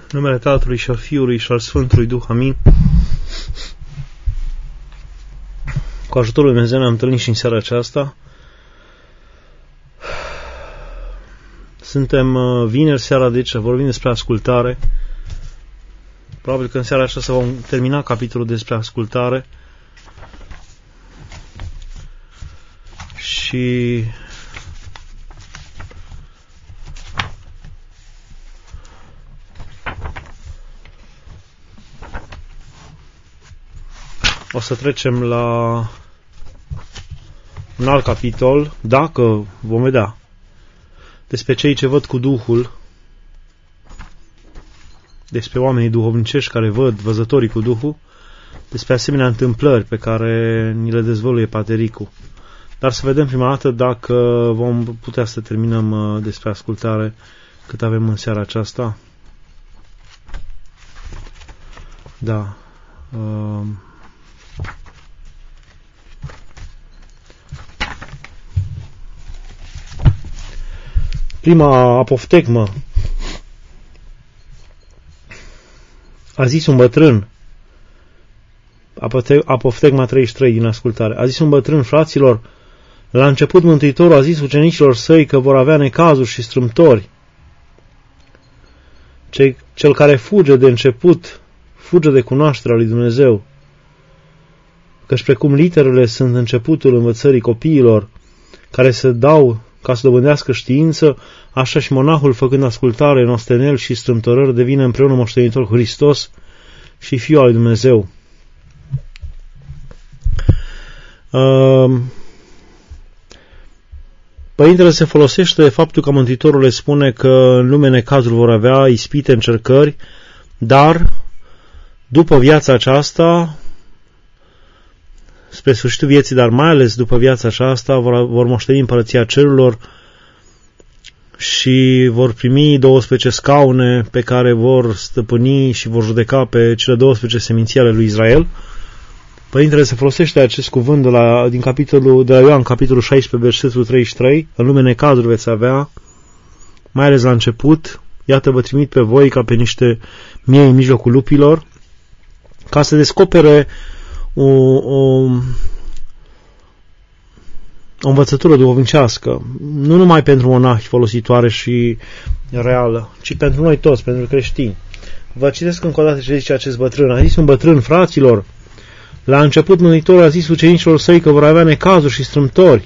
În numele Tatălui și al Fiului și al Sfântului Duh, amin. Cu ajutorul Lui Dumnezeu ne-am întâlnit și în seara aceasta. Suntem vineri seara, deci vorbim despre ascultare. Probabil că în seara aceasta vom termina capitolul despre ascultare. Și o să trecem la un alt capitol, dacă vom vedea, despre cei ce văd cu Duhul, despre oamenii duhovnicești care văd, văzătorii cu Duhul, despre asemenea întâmplări pe care ni le dezvăluie Patericul. Dar să vedem prima dată dacă vom putea să terminăm despre ascultare cât avem în seara aceasta. Da. Prima apoftegmă. A zis un bătrân, apoftegma 33 din ascultare, a zis un bătrân: fraților, la început Mântuitorul a zis ucenicilor săi că vor avea necazuri și strâmtori. Cel care fuge de început, fuge de cunoașterea lui Dumnezeu, căci precum literele sunt începutul învățării copiilor, care se dau ca să dobândească știință, așa și monahul, făcând ascultare în ostenel și strâmtorări, devine împreună moștenitor cu Hristos și Fiul al lui Dumnezeu. Părintele se folosește de faptul că Mântuitorul le spune că în lume necazuri vor avea, ispite, încercări, dar după viața aceasta, spre sfârșitul vieții, dar mai ales după viața aceasta, vor moșteni împărăția cerurilor și vor primi 12 scaune pe care vor stăpâni și vor judeca pe cele 12 seminții ale lui Israel. Părintele se folosește de acest cuvânt din capitolul de la Ioan, capitolul 16, versetul 33, în lume necazuri veți avea, mai ales la început, iată vă trimit pe voi ca pe niște miei în mijlocul lupilor, ca să descopere o învățătură duhovnicească, nu numai pentru monahi folositoare și reală, ci pentru noi toți, pentru creștini. Vă citesc încă o dată ce zice acest bătrân. A zis un bătrân: fraților, la început Mântuitorul a zis ucenicilor săi că vor avea necazuri și strâmtori.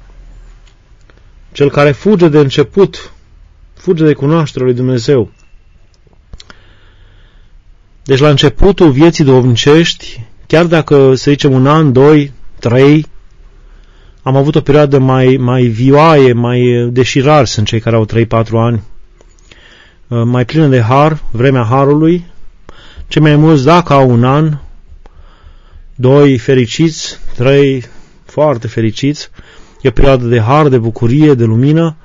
Cel care fuge de început, fuge de cunoașterea lui Dumnezeu. Deci la începutul vieții duhovnicești, chiar dacă, să zicem, 1 an, 2, 3, am avut o perioadă mai vioaie, mai deși sunt cei care au 3-4 ani, mai plină de har, vremea harului, cei mai mulți, dacă au 1 an, 2 fericiți, 3 foarte fericiți, e o perioadă de har, de bucurie, de lumină.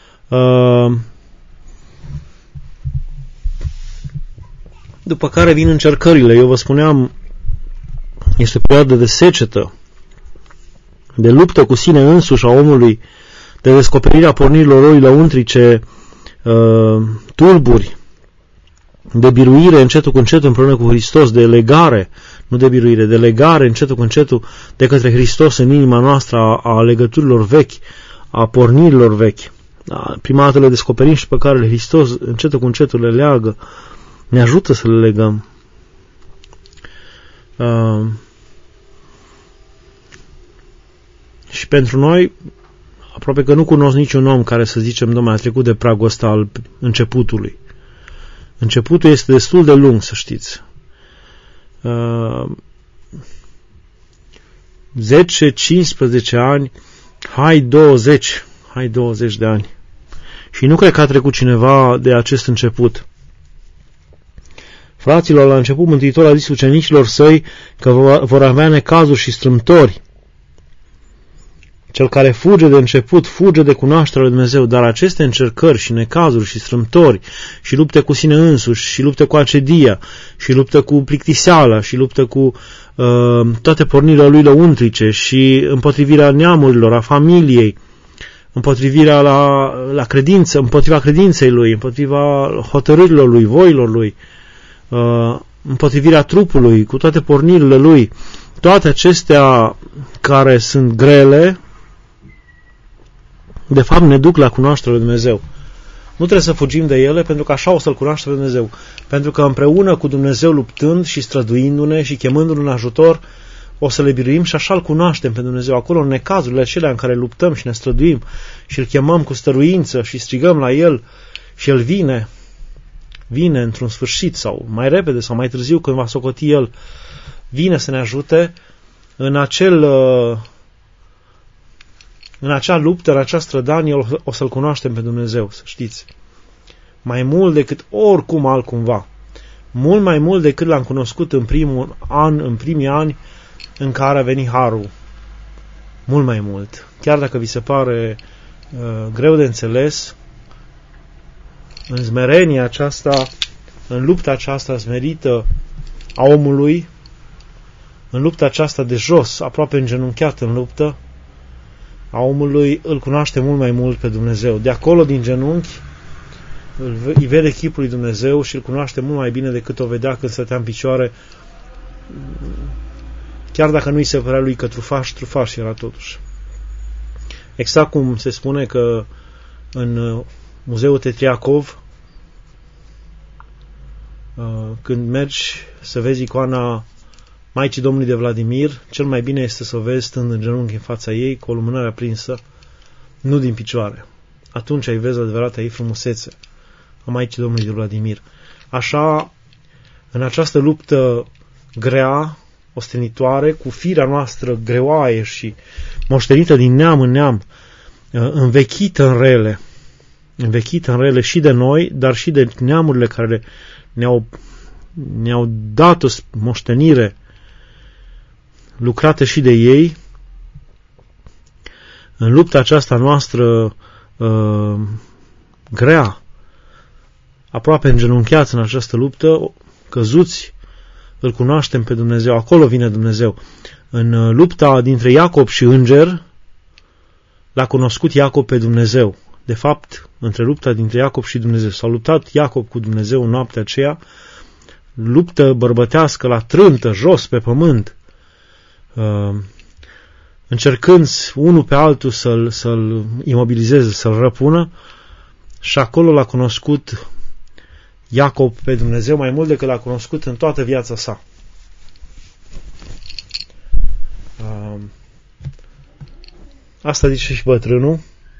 După care vin încercările. Eu vă spuneam, este o perioadă de secetă, de luptă cu sine însuși a omului, de descoperirea pornirilor lui lăuntrice, tulburi, de biruire încetul cu încetul împreună cu Hristos, de legare, nu de biruire, de legare încetul cu încetul de către Hristos în inima noastră a legăturilor vechi, a pornirilor vechi. Prima dată le descoperim și pe care Hristos încetul cu încetul le leagă, ne ajută să le legăm. Și pentru noi, aproape că nu cunosc niciun om care să zicem, dom'le, a trecut de pragul ăsta al începutului. Începutul este destul de lung, să știți. 10-15 ani, hai 20 de ani. Și nu cred că a trecut cineva de acest început. Fraților, la început Mântuitorul a zis ucenicilor săi că vor avea necazuri și strâmtori. Cel care fuge de început, fuge de cunoașterea lui Dumnezeu, dar aceste încercări și necazuri și strâmtori și lupte cu sine însuși și lupte cu acedia și lupte cu plictiseala și lupte cu toate pornirile lui lăuntrice și împotrivirea neamurilor, a familiei, împotrivirea la credință, împotriva credinței lui, împotriva hotărârilor lui, voilor lui, împotrivirea trupului, cu toate pornirile lui. Toate acestea care sunt grele, de fapt ne duc la cunoașterea lui Dumnezeu. Nu trebuie să fugim de ele, pentru că așa o să-L cunoaștem pe Dumnezeu. Pentru că împreună cu Dumnezeu, luptând și străduindu-ne și chemându-L în ajutor, o să le biruim și așa Îl cunoaștem pe Dumnezeu. Acolo, în necazurile acelea în care luptăm și ne străduim și Îl chemăm cu stăruință și strigăm la El și El vine într-un sfârșit sau mai repede sau mai târziu când va socoti El, vine să ne ajute în acea luptă, în acea strădanie, o să-L cunoaștem pe Dumnezeu, să știți. Mai mult decât oricum altcumva. Mult mai mult decât L-am cunoscut în primii ani în care a venit Harul. Mult mai mult. Chiar dacă vi se pare greu de înțeles, în smerenia aceasta, în lupta aceasta smerită a omului, în lupta aceasta de jos, aproape îngenunchiat în luptă, a omului, îl cunoaște mult mai mult pe Dumnezeu. De acolo, din genunchi, îi vede chipul lui Dumnezeu și îl cunoaște mult mai bine decât o vedea când stătea în picioare, chiar dacă nu-i se părea lui că trufaș era totuși. Exact cum se spune că în Muzeul Tetriacov, când mergi să vezi icoana Maicii Domnului de Vladimir, cel mai bine este să o vezi stând în genunchi în fața ei, cu o lumânare aprinsă, nu din picioare. Atunci ai vezi adevărata ei frumusețe a Maicii Domnului de Vladimir. Așa, în această luptă grea, ostenitoare, cu firea noastră greoaie și moștenită din neam în neam, învechită în rele și de noi, dar și de neamurile care ne-au dat o moștenire lucrată și de ei, în lupta aceasta noastră grea, aproape îngenunchiați în această luptă, căzuți, îl cunoaștem pe Dumnezeu, acolo vine Dumnezeu. În lupta dintre Iacob și înger, l-a cunoscut Iacob pe Dumnezeu. De fapt, între lupta dintre Iacob și Dumnezeu, s-a luptat Iacob cu Dumnezeu în noaptea aceea, luptă bărbătească la trântă, jos pe pământ, încercând unul pe altul să-l imobilizeze, să-l răpună, și acolo l-a cunoscut Iacob pe Dumnezeu mai mult decât l-a cunoscut în toată viața sa. Asta zice și bătrânul,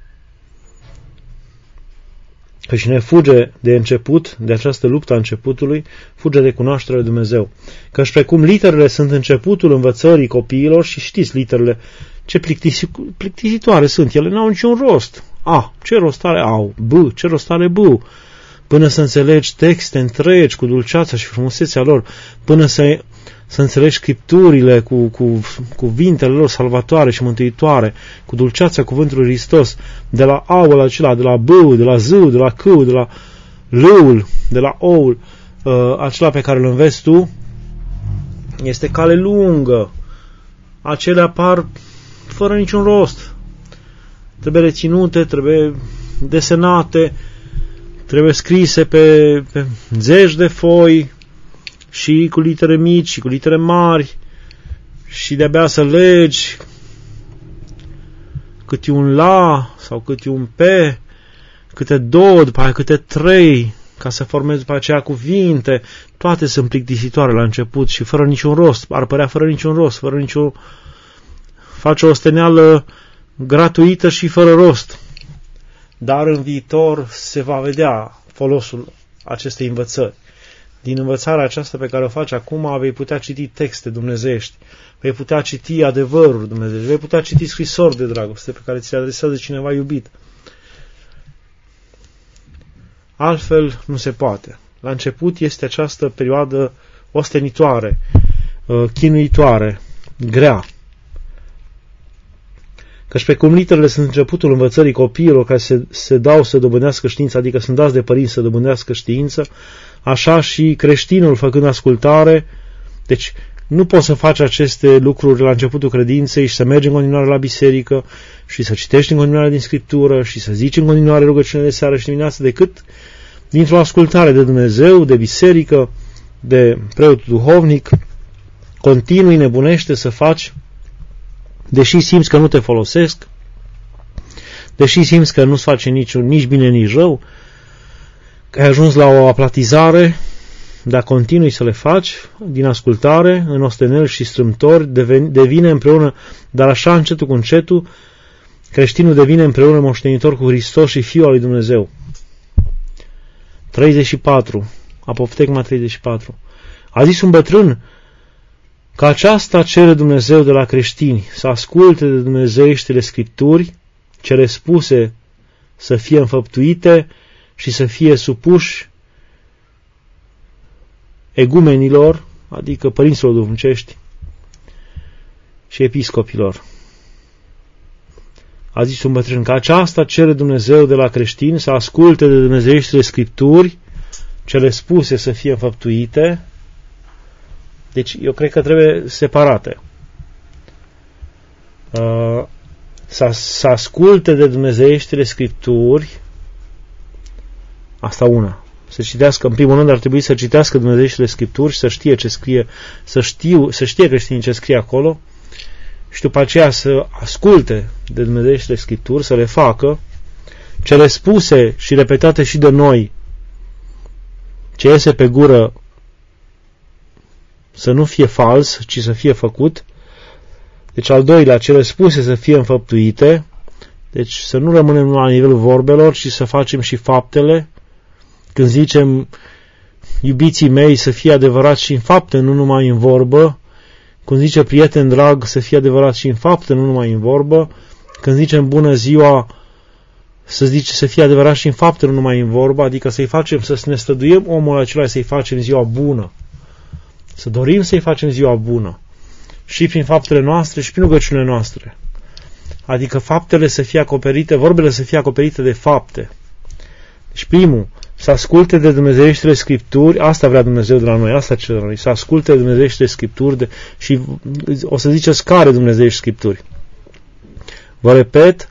că cine fuge de început, de această luptă a începutului, fuge de cunoașterea lui Dumnezeu. Căci precum literele sunt începutul învățării copiilor, și știți literele, ce plictisitoare sunt, ele n-au niciun rost. A, ce rost are au? B, ce rost are B? Până să înțelegi texte întregi cu dulceața și frumusețea lor, până să înțelegi scripturile cu cuvintele lor salvatoare și mântuitoare, cu dulceața cuvântului Hristos, de la A-ul acela, de la B, de la Z, de la C, de la L-ul, de la O-ul, acela pe care îl înveți tu, este cale lungă. Acelea apar fără niciun rost. Trebuie reținute, trebuie desenate, trebuie scrise pe zeci de foi, și cu litere mici și cu litere mari, și de-abia să legi câte un la sau câte un p, câte două, după aia câte trei, ca să formezi după aceea cuvinte. Toate sunt plictisitoare la început și fără niciun rost, ar părea fără niciun rost, fără nicio... face o osteneală gratuită și fără rost. Dar în viitor se va vedea folosul acestei învățări. Din învățarea aceasta pe care o faci acum, vei putea citi texte dumnezeiești, vei putea citi adevăruri dumnezeiești, vei putea citi scrisori de dragoste pe care ți le adresează cineva iubit. Altfel nu se poate. La început este această perioadă ostenitoare, chinuitoare, grea. Căci pe cum literele sunt începutul învățării copiilor care se dau să dobândească știință, adică sunt dați de părinți să dobândească știință, așa și creștinul, făcând ascultare, deci Nu poți să faci aceste lucruri la începutul credinței și să mergi în continuare la biserică și să citești în continuare din Scriptură și să zici în continuare rugăciunile de seară și dimineață, decât dintr-o ascultare de Dumnezeu, de biserică, de preotul duhovnic. Continui, nebunește să faci, deși simți că nu te folosesc, deși simți că nu-ți face nici bine, nici rău, că ai ajuns la o aplatizare, dar continui să le faci din ascultare, în osteneli și strâmtori, devine împreună, dar așa încetul cu încetul, creștinul devine împreună moștenitor cu Hristos și Fiul al lui Dumnezeu. 34. Apoftegma 34. A zis un bătrân că aceasta cere Dumnezeu de la creștini, să asculte de dumnezeieștile Scripturi, cele spuse să fie înfăptuite și să fie supuși egumenilor, adică părinților duhovnicești și episcopilor. A zis un bătrân că aceasta cere Dumnezeu de la creștini, să asculte de dumnezeieștile Scripturi, cele spuse să fie înfăptuite. Deci eu cred că trebuie separate. Să asculte de dumnezeieștile Scripturi, asta una. Să citească, în primul rând ar trebui să citească dumnezeieștile Scripturi și să știe ce scrie, să știe creștinii ce scrie acolo și după aceea să asculte de dumnezeieștile Scripturi, să le facă, cele spuse și repetate și de noi, ce iese pe gură, să nu fie fals, ci să fie făcut. Deci al doilea, cele spuse să fie înfăptuite, deci să nu rămânem la nivelul vorbelor, ci să facem și faptele. Când zicem, iubiții mei, să fie adevărat și în fapte, nu numai în vorbă. Când zice, prieten drag, să fie adevărat și în fapte, nu numai în vorbă. Când zicem, bună ziua, să fie adevărat și în fapte, nu numai în vorbă, adică să-i facem, să ne străduiem omul acela să-i facem ziua bună. Să dorim să-i facem ziua bună. Și prin faptele noastre și prin rugăciunile noastre. Adică faptele să fie acoperite, vorbele să fie acoperite de fapte. Deci primul, să asculte de dumnezeieștile Scripturi, asta vrea Dumnezeu de la noi, asta cere de la noi, să asculte de dumnezeieștile Scripturi și o să ziceți care dumnezeiești Scripturi. Vă repet,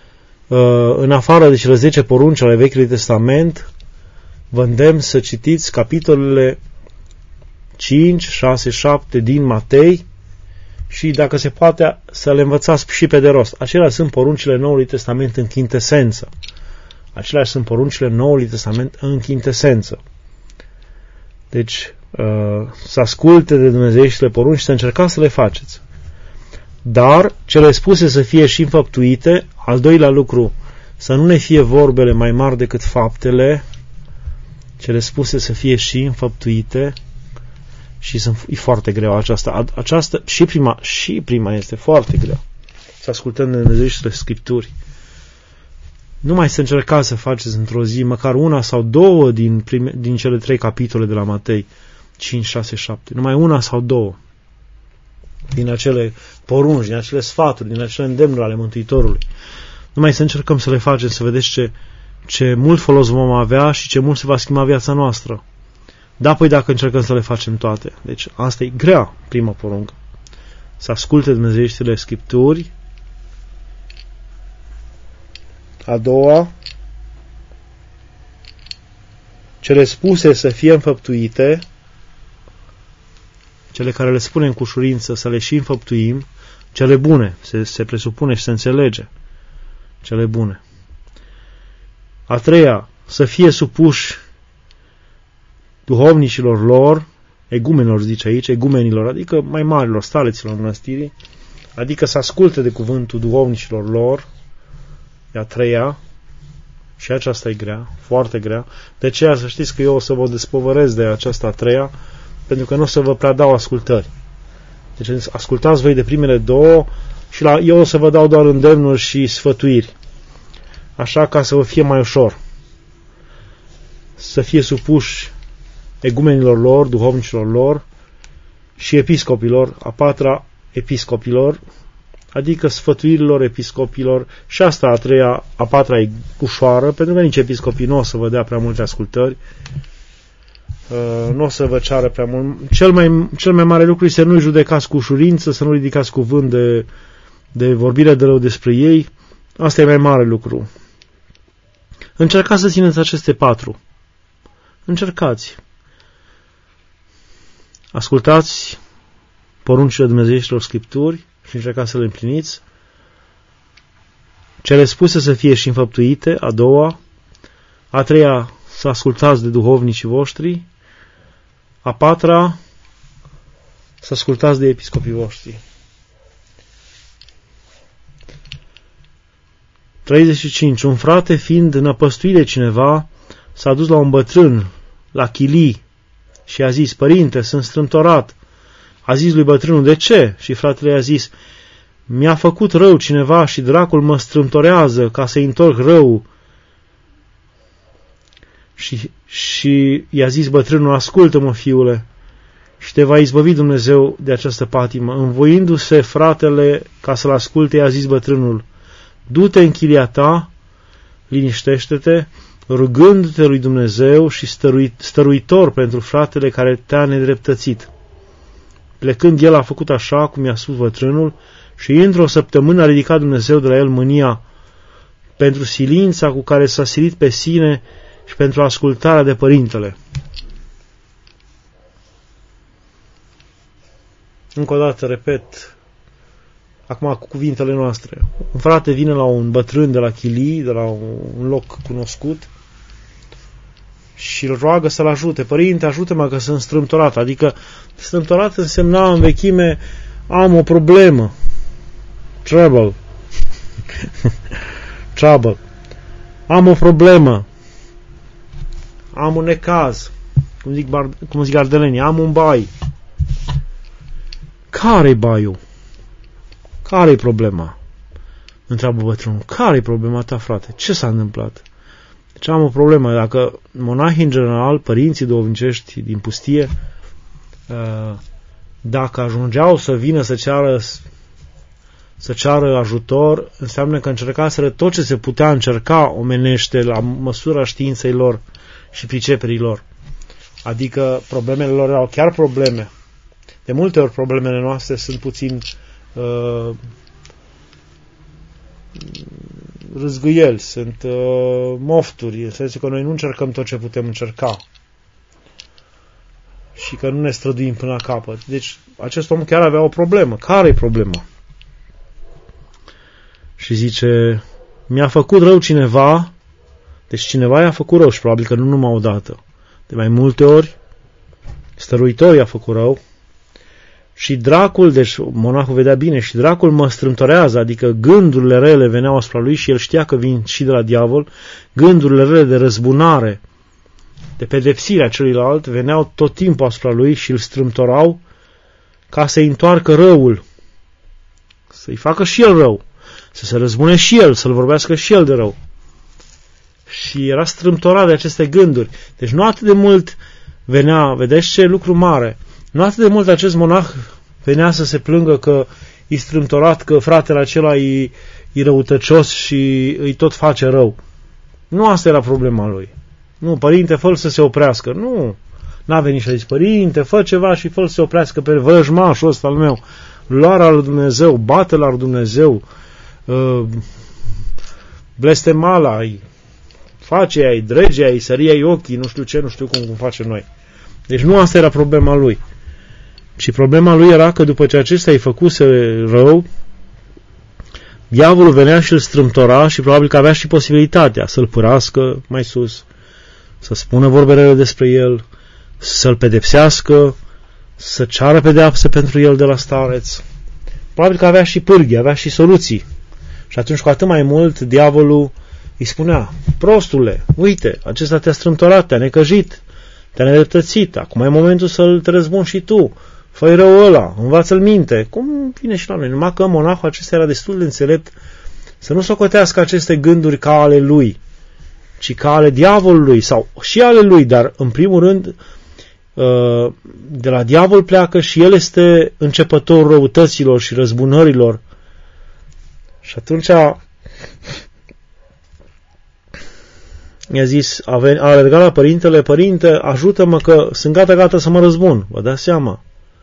în afară de cele 10 porunci ale Vechiului Testament, vă îndemn să citiți capitolele 5, 6, 7 din Matei și, dacă se poate, să le învățați și pe de rost. Acelea sunt poruncile Noului Testament în chintesență. Aceleași sunt poruncile Noului Testament în chintesență. Deci, să asculte de dumnezeieștile porunci și să încercați să le faceți. Dar, cele spuse să fie și înfăptuite, al doilea lucru, să nu ne fie vorbele mai mari decât faptele, cele spuse să fie și înfăptuite, și e foarte greu aceasta și prima este foarte greu. Să ascultăm de dumnezeieștile Scripturi. Nu mai să încercați să faceți într-o zi măcar una sau două din cele 3 capitole de la Matei 5, 6, 7. Numai una sau două din acele porunci, din acele sfaturi, din acele îndemnuri ale Mântuitorului. Numai să încercăm să le facem, să vedeți ce mult folos vom avea și ce mult se va schimba viața noastră. Da, păi dacă încercăm să le facem toate. Deci asta e grea, prima poruncă. Să asculte dumnezeieștile Scripturi. A doua, cele spuse să fie înfăptuite, cele care le spunem cu ușurință să le și înfăptuim, cele bune, se presupune și se înțelege, cele bune. A treia, să fie supuși duhovnicilor lor, egumenilor zice aici, egumenilor, adică mai marilor, staleților mănăstirii, adică să asculte de cuvântul duhovnicilor lor. E a treia, și aceasta e grea, foarte grea. De aceea să știți că eu o să vă despovărez de aceasta a treia, pentru că nu o să vă prea dau ascultări. Deci ascultați voi de primele două și eu o să vă dau doar îndemnuri și sfătuiri. Așa, ca să vă fie mai ușor. Să fie supuși egumenilor lor, duhovnicilor lor și episcopilor, a patra, episcopilor, adică sfătuirilor episcopilor, și asta a treia, a patra e ușoară, pentru că nici episcopii nu o să vă dea prea multe ascultări. nu o să vă ceară prea mult. Cel mai mare lucru este să nu-i judecați cu ușurință, să nu ridicați cuvânt de vorbire de rău despre ei. Asta e mai mare lucru. Încercați să țineți aceste 4. Încercați. Ascultați poruncile dumnezeieștilor Scripturi și încercați să le împliniți. Cele spuse să fie și înfăptuite, a doua. A treia, să ascultați de duhovnicii voștri. A patra, să ascultați de episcopii voștri. 35. Un frate, fiind năpăstuit de cineva, s-a dus la un bătrân, la chilii, și a zis: Părinte, sunt strâmtorat. A zis lui bătrânul: De ce? Și fratele i-a zis: Mi-a făcut rău cineva și dracul mă strâmtorează ca să-i întorc rău. Și i-a zis bătrânul: Ascultă-mă, fiule, și te va izbăvi Dumnezeu de această patimă. Învoindu-se fratele ca să-l asculte, i-a zis bătrânul: Du-te în chilia ta, liniștește-te, rugându-te lui Dumnezeu și stăruitor pentru fratele care te-a nedreptățit. Plecând, el a făcut așa cum i-a spus bătrânul și într-o săptămână a ridicat Dumnezeu de la el mânia pentru silința cu care s-a silit pe sine și pentru ascultarea de părintele. Încă o dată, repet, acum cu cuvintele noastre. Un frate vine la un bătrân de la chilii, de la un loc cunoscut, și îl roagă să-l ajute. Părinte, ajută-mă că sunt strâmtorat. Adică strâmtorat însemna în vechime: am o problemă. Trouble. Trouble. Am o problemă. Am un necaz. Cum zic ardelenii, am un bai. Care-i baiul? Care-i problema? Întreabă bătrânul. Care-i problema ta, frate? Ce s-a întâmplat? Deci am o problemă. Dacă monahii, în general, părinții duhovnicești din pustie, dacă ajungeau să vină să ceară ajutor, înseamnă că încercaseră tot ce se putea încerca omenește la măsura științei lor și priceperii lor. Adică problemele lor erau chiar probleme. De multe ori problemele noastre sunt puțin râzgâieli, sunt mofturi, în sensul că noi nu încercăm tot ce putem încerca și că nu ne străduim până la capăt. Deci acest om chiar avea o problemă. Care-i problema? Și zice: mi-a făcut rău cineva. Deci cineva i-a făcut rău și probabil că nu numai odată. De mai multe ori stăruitor i-a făcut rău. Și dracul, deci monahul vedea bine, și dracul mă strâmtorează, adică gândurile rele veneau asupra lui și el știa că vin și de la diavol, gândurile rele de răzbunare, de pedepsirea celuilalt, veneau tot timpul asupra lui și îl strâmtorau ca să-i întoarcă răul, să-i facă și el rău, să se răzbune și el, să-l vorbească și el de rău. Și era strâmtorat de aceste gânduri. Deci nu atât de mult venea, vedeți ce lucru mare, nu atât de mult acest monah venea să se plângă că e strâmtorat, că fratele acela e răutăcios și îi tot face rău. Nu asta era problema lui. Nu, părinte, fă-l să se oprească. Nu, n-a venit și a zis: părinte, fă ceva și fă-l să se oprească pe vrăjmașul ăsta al meu. Luarea lui Dumnezeu, bate-l la lui Dumnezeu, blestemala-i, face-i, drege-i, săria-i ochii, nu știu ce, nu știu cum facem noi. Deci nu asta era problema lui. Și problema lui era că după ce acesta îi făcuse rău, diavolul venea și îl strâmtora și probabil că avea și posibilitatea să-l pârască mai sus, să spună vorbe rele despre el, să-l pedepsească, să ceară pedeapsă pentru el de la stareț. Probabil că avea și pârghii, avea și soluții. Și atunci, cu atât mai mult, diavolul îi spunea: prostule, uite, acesta te-a strâmtorat, te-a necăjit, te-a nedreptățit, acum e momentul să-l răzbuni și tu, fă-i rău ăla, învață-l minte. Cum vine și la noi? Numai că monahul acesta era destul de înțelept să nu socotească aceste gânduri ca ale lui, ci ca ale diavolului, sau și ale lui, dar în primul rând de la diavol pleacă și el este începătorul răutăților și răzbunărilor. Și atunci i-a zis, a alergat la părintele, părinte, ajută-mă că sunt gata să mă răzbun. Vă dați seama?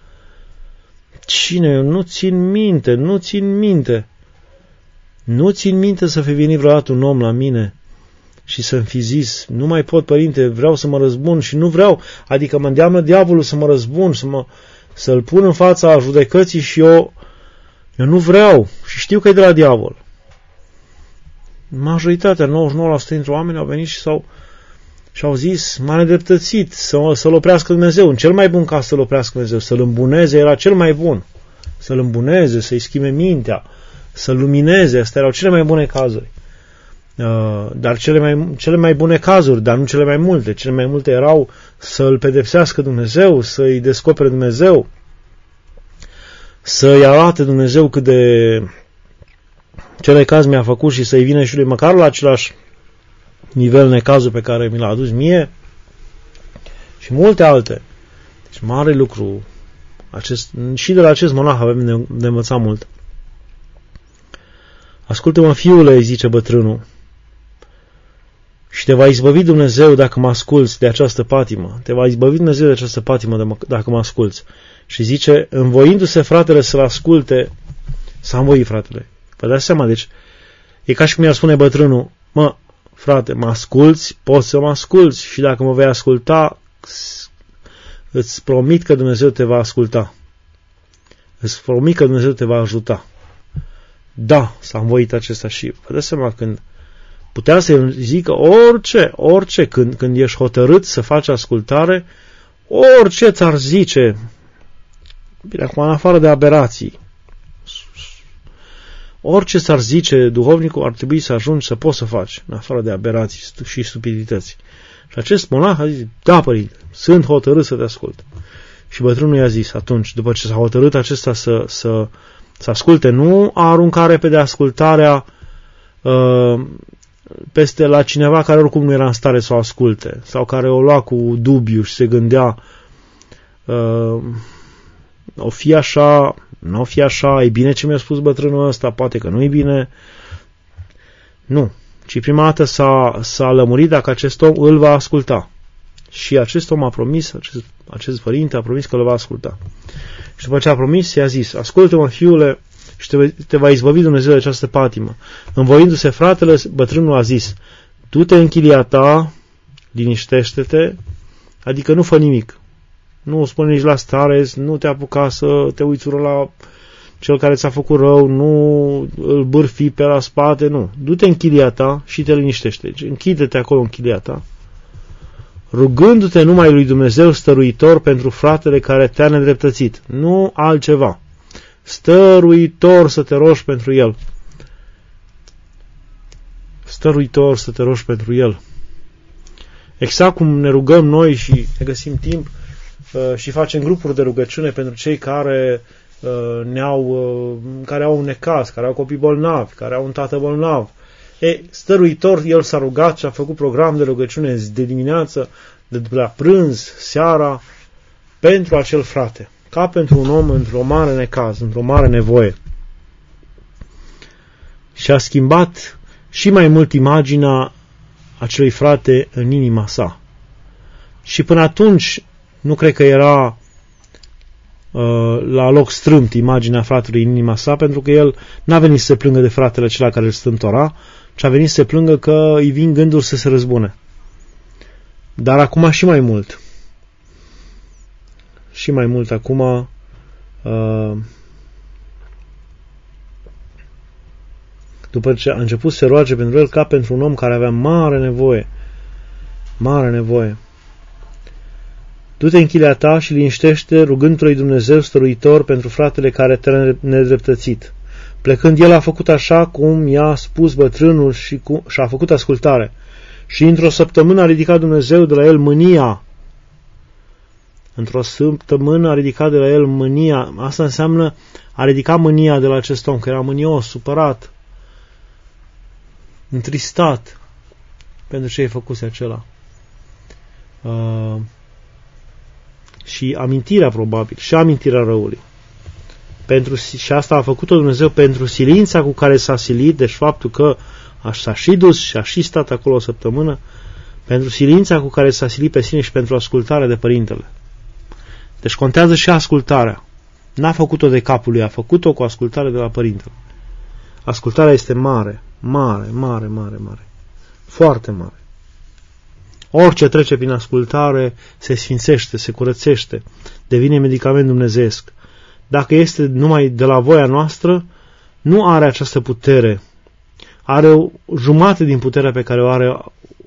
Cine? Nu țin minte. Nu țin minte să fi venit vreodată un om la mine și să-mi fi zis, nu mai pot, părinte, vreau să mă răzbun și nu vreau, adică mă îndeamnă diavolul să mă răzbun, să-l pun în fața judecății și eu nu vreau și știu că e de la diavol. Majoritatea, 99% dintre oameni au venit și au zis, m-a nedreptățit să-l oprească Dumnezeu. În cel mai bun caz să-l oprească Dumnezeu, să-l îmbuneze era cel mai bun. Să-l îmbuneze, să-i schimbe mintea, să-l lumineze, astea erau cele mai bune cazuri. Dar cele mai bune cazuri, dar nu cele mai multe. Cele mai multe erau să-l pedepsească Dumnezeu, să-i descopere Dumnezeu, să-i arate Dumnezeu cât de cele caz mi-a făcut și să-i vină și lui măcar la același nivel necazul pe care mi l-a adus mie și multe alte. Deci mare lucru. Și de la acest monah avem de învățat mult. Ascultă-mă, fiule, îi zice bătrânul, și te va izbăvi Dumnezeu dacă mă asculți de această patimă. Te va izbăvi Dumnezeu de această patimă dacă mă asculți. Și zice, învoindu-se fratele să-l asculte, s-a învoit fratele. Vă dați seama, deci e ca și cum i-ar spune bătrânul, mă, frate, mă asculți, poți să mă asculți și dacă mă vei asculta, îți promit că Dumnezeu te va asculta. Îți promit că Dumnezeu te va ajuta. Da, s-a învoit acesta și vă dați seama când putea să zică orice, când ești hotărât să faci ascultare, orice ți-ar zice, bine, acum în afară de aberații, orice ți-ar zice duhovnicul, ar trebui să ajungi să poți să faci, în afară de aberații și stupidități. Și acest monah a zis, da, părinte, sunt hotărât să te ascult. Și bătrânul i-a zis atunci, după ce s-a hotărât acesta să asculte, nu a aruncat repede ascultarea peste la cineva care oricum nu era în stare să o asculte, sau care o lua cu dubiu și se gândea o fi așa, nu o fi așa, e bine ce mi-a spus bătrânul ăsta, poate că nu e bine. Nu. Ci prima dată s-a lămurit dacă acest om îl va asculta. Și acest om a promis, acest părinte a promis că îl va asculta. Și după ce a promis, i-a zis, ascultă-mă, fiule, și te va izbăvi Dumnezeu de această patimă. Învoindu-se fratele, bătrânul a zis, du-te în chilia ta, liniștește-te, adică nu fă nimic. Nu spune nici la stare, nu te apuca să te uiți ură la cel care ți-a făcut rău, nu îl bârfi pe la spate, nu. Du-te în chilia ta și te liniștește. Deci, închide-te acolo în chilia ta, rugându-te numai lui Dumnezeu stăruitor pentru fratele care te-a nedreptățit. Nu altceva. Stăruitor să te rogi pentru el. Stăruitor să te rogi pentru el. Exact cum ne rugăm noi și ne găsim timp și facem grupuri de rugăciune pentru cei care care au un necaz, care au copii bolnavi, care au un tată bolnav. Stăruitor, el s-a rugat și a făcut program de rugăciune de dimineață, de la prânz, seara, pentru acel frate, ca pentru un om într-o mare necaz, într-o mare nevoie. Și a schimbat și mai mult imaginea acelui frate în inima sa. Și până atunci nu cred că era la loc strâmt imaginea fratelui în inima sa, pentru că el n-a venit să se plângă de fratele acela care îl stântora, ci a venit să se plângă că îi vin gânduri să se răzbune. Dar acum și mai mult. Și mai mult acum după ce a început să se roage pentru el ca pentru un om care avea mare nevoie. Mare nevoie. Du-te în chilia ta și liniștește rugându-te lui Dumnezeu stăruitor pentru fratele care te-a nedreptățit. Plecând, el a făcut așa cum i-a spus bătrânul și a făcut ascultare. Și într-o săptămână a ridicat Dumnezeu de la el mânia. Într-o săptămână a ridicat de la el mânia. Asta înseamnă a ridicat mânia de la acest om, că era mânios, supărat, întristat pentru ce ai făcuse acela. Și amintirea, probabil, și amintirea răului. Și asta a făcut-o Dumnezeu pentru silința cu care s-a silit, deci faptul că s-a și dus și a și stat acolo o săptămână, pentru silința cu care s-a silit pe sine și pentru ascultarea de părintele. Deci contează și ascultarea. N-a făcut-o de capul lui, a făcut-o cu ascultare de la părintele. Ascultarea este mare, mare, mare, mare, mare. Foarte mare. Orice trece prin ascultare se sfințește, se curățește, devine medicament dumnezeiesc. Dacă este numai de la voia noastră, nu are această putere. Are o jumătate din puterea pe care o are.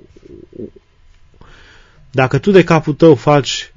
Dacă tu de capul tău faci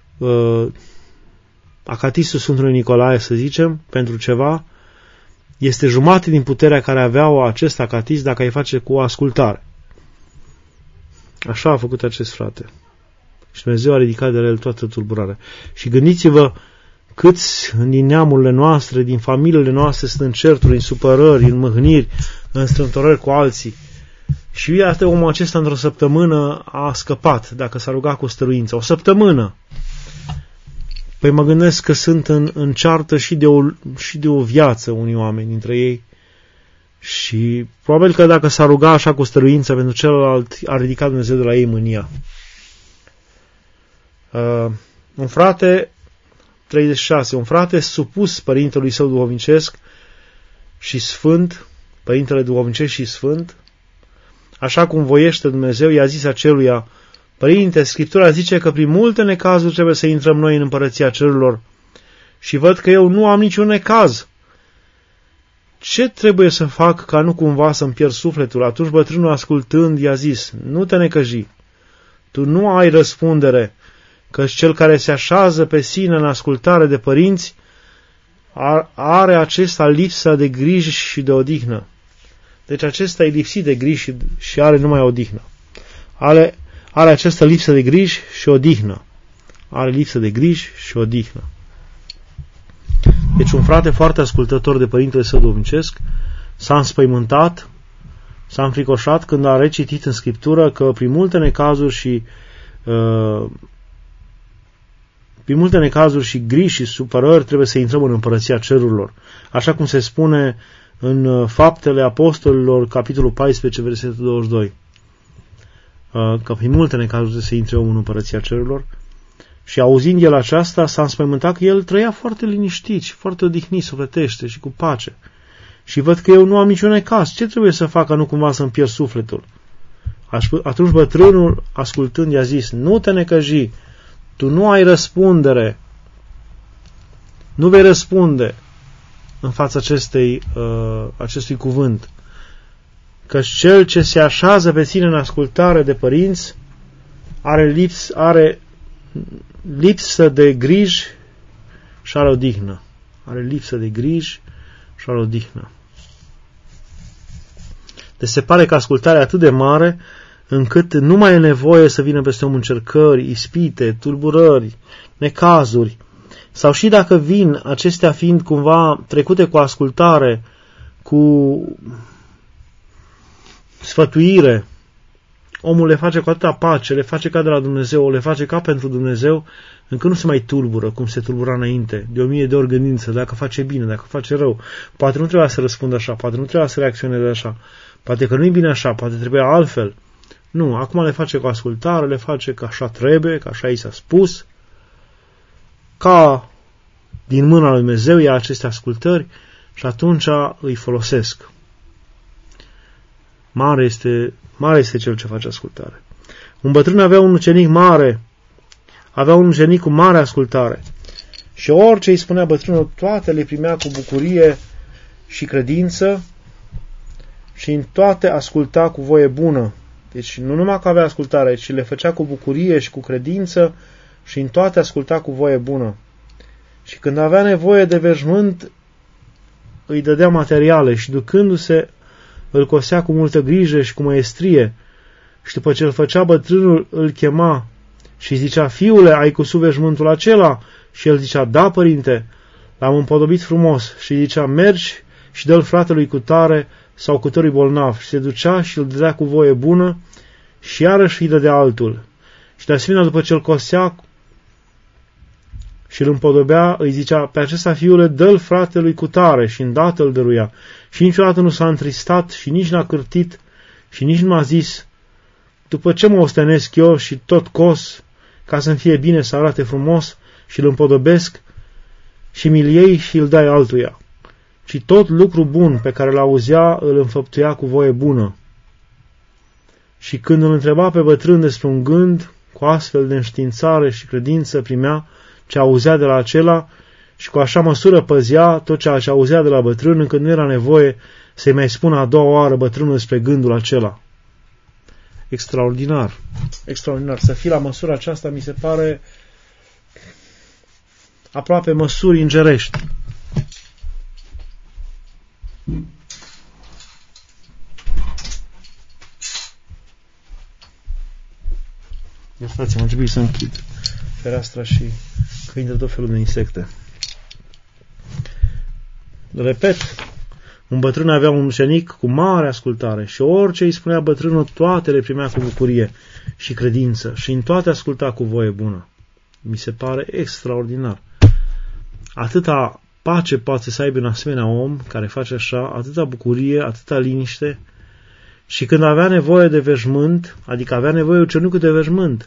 acatistul Sfântului Nicolae, să zicem, pentru ceva, este jumătate din puterea care avea acest acatist dacă îi face cu ascultare. Așa a făcut acest frate. Și Dumnezeu a ridicat de la el toată tulburarea. Și gândiți-vă câți din neamurile noastre, din familiile noastre sunt în certuri, în supărări, în mâhniri, în strâmtorări cu alții. Și iată, omul acesta într-o săptămână a scăpat, dacă s-a rugat cu stăruință. O săptămână! Păi mă gândesc că sunt în ceartă și de o viață unii oameni între ei. Și probabil că dacă s-a rugat așa cu stăruință pentru celălalt, a ridicat Dumnezeu de la ei mânia. Un frate, 36, un frate supus părintelui său duhovnicesc și sfânt, părintele duhovnicesc și sfânt, așa cum voiește Dumnezeu, i-a zis aceluia: Părinte, Scriptura zice că prin multe necazuri trebuie să intrăm noi în împărăția cerurilor și văd că eu nu am niciun necaz. Ce trebuie să fac ca nu cumva să-mi pierd sufletul? Atunci bătrânul, ascultând, i-a zis: Nu te necăji, tu nu ai răspundere, căci cel care se așează pe sine în ascultare de părinți are acesta lipsa de griji și de odihnă. Deci acesta e lipsit de griji și are numai odihnă. Are această lipsă de griji și odihnă. Are lipsă de griji și odihnă. Deci un frate foarte ascultător de părintele său duhovnicesc s-a înspăimântat, s-a înfricoșat când a recitit în Scriptură că prin multe necazuri și griji și supărări trebuie să intrăm în împărăția cerurilor. Așa cum se spune în Faptele Apostolilor, capitolul 14, versetul 22. Că prin multe necazuri trebuie să intre omul în împărăția cerurilor. Și auzind el aceasta, s-a înspăimântat că el trăia foarte liniștit și foarte odihnit sufletește și cu pace. Și văd că eu nu am niciun necaz. Ce trebuie să fac ca nu cumva să-mi pierd sufletul? Atunci bătrânul, ascultând, i-a zis: Nu te necăji, tu nu ai răspundere. Nu vei răspunde în fața acestui cuvânt. Căci cel ce se așează pe sine în ascultare de părinți are lipsă de griji și are odihnă. Are lipsă de griji și are odihnă. Deci se pare că ascultarea e atât de mare încât nu mai e nevoie să vină peste om încercări, ispite, tulburări, necazuri. Sau și dacă vin, acestea fiind cumva trecute cu ascultare, cu sfătuire, omul le face cu atâta pace, le face ca de la Dumnezeu, le face ca pentru Dumnezeu, încât nu se mai tulbură cum se tulbura înainte, de 1000 de ori gândință, dacă face bine, dacă face rău. Poate nu trebuia să răspundă așa, poate nu trebuia să reacționeze așa, poate că nu e bine așa, poate trebuia altfel. Nu, acum le face cu ascultare, le face că așa trebuie, că așa i s-a spus, ca din mâna lui Dumnezeu ia aceste ascultări și atunci îi folosesc. Mare este cel ce face ascultare. Un bătrân avea un ucenic mare, avea un ucenic cu mare ascultare și orice îi spunea bătrânul, toate le primea cu bucurie și credință și în toate asculta cu voie bună. Deci nu numai că avea ascultare, ci le făcea cu bucurie și cu credință și în toate asculta cu voie bună. Și când avea nevoie de veșmânt, îi dădea materiale și ducându-se îl cosea cu multă grijă și cu măiestrie și după ce îl făcea bătrânul, îl chema și zicea: Fiule, ai cusut veșmântul acela? Și el zicea: Da, părinte, l-am împodobit frumos. Și zicea: Mergi și dă-l fratelui cu tare sau cu tării bolnav. Și se ducea și îl dădea cu voie bună și iarăși îi dădea altul. Și de asemenea, după ce îl cosea și îl împodobea, îi zicea: Pe acesta, fiule, dă-l fratelui cu tare, și îndată îl dăruia. Și niciodată nu s-a întristat și nici n-a cârtit și nici nu a zis: după ce mă ostenesc eu și tot cos, ca să-mi fie bine să arate frumos și îl împodobesc și mi-l iei și îl dai altuia. Și tot lucru bun pe care l-auzea îl înfăptuia cu voie bună. Și când îl întreba pe bătrân despre un gând, cu astfel de înștiințare și credință primea ce auzea de la acela și cu așa măsură păzea tot ceea ce auzea de la bătrân, încât nu era nevoie să-i mai spună a doua oară bătrânul despre gândul acela. Extraordinar. Extraordinar. Să fii la măsura aceasta mi se pare aproape măsuri îngerești. Iertați-mă, trebuie să închid fereastra și că intră tot felul de insecte. Repet, un bătrân avea un ucenic cu mare ascultare și orice îi spunea bătrânul, toate le primea cu bucurie și credință și în toate asculta cu voie bună. Mi se pare extraordinar. Atâta pace poate să aibă un asemenea om care face așa, atâta bucurie, atâta liniște. Și când avea nevoie de veșmânt, adică avea nevoie ucenicul de veșmânt,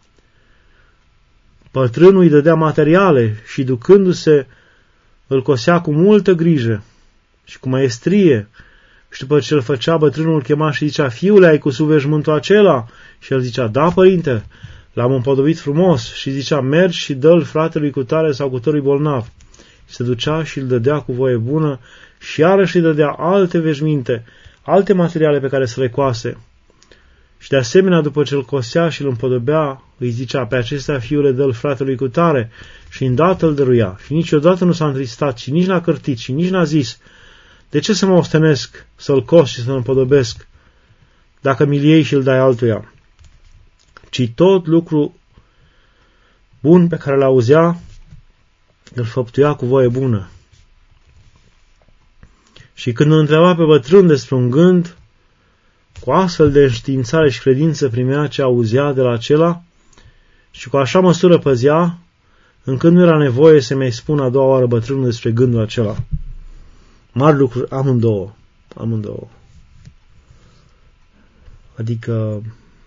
bătrânul îi dădea materiale și ducându-se îl cosea cu multă grijă și cu maestrie. Și după ce îl făcea, bătrânul îl chema și zicea, fiule, ai cusut veșmântul acela? Și el zicea, da, părinte, l-am împodobit frumos. Și zicea, mergi și dă-l fratelui cu tare sau cu tărui bolnav. Și se ducea și îl dădea cu voie bună și iarăși îi dădea alte veșminte, alte materiale pe care să le coase. Și de asemenea, după ce îl cosea și îl împodobea, îi zicea, pe acestea, fiule, dă-l fratelui cu tare, și îndată îl dăruia. Și niciodată nu s-a întristat și nici n-a cârtit și nici n-a zis, de ce să mă ostenesc să-l cos și să-l împodobesc, dacă mi-l iei și îl dai altuia? Ci tot lucru bun pe care l-auzea, îl făptuia cu voie bună. Și când îl întreba pe bătrân despre un gând, cu astfel de înștiințare și credință primea ce auzea de la acela și cu așa măsură păzea, încât nu era nevoie să mai spună a doua oară bătrânul despre gândul acela. Mari lucruri, amândouă. Adică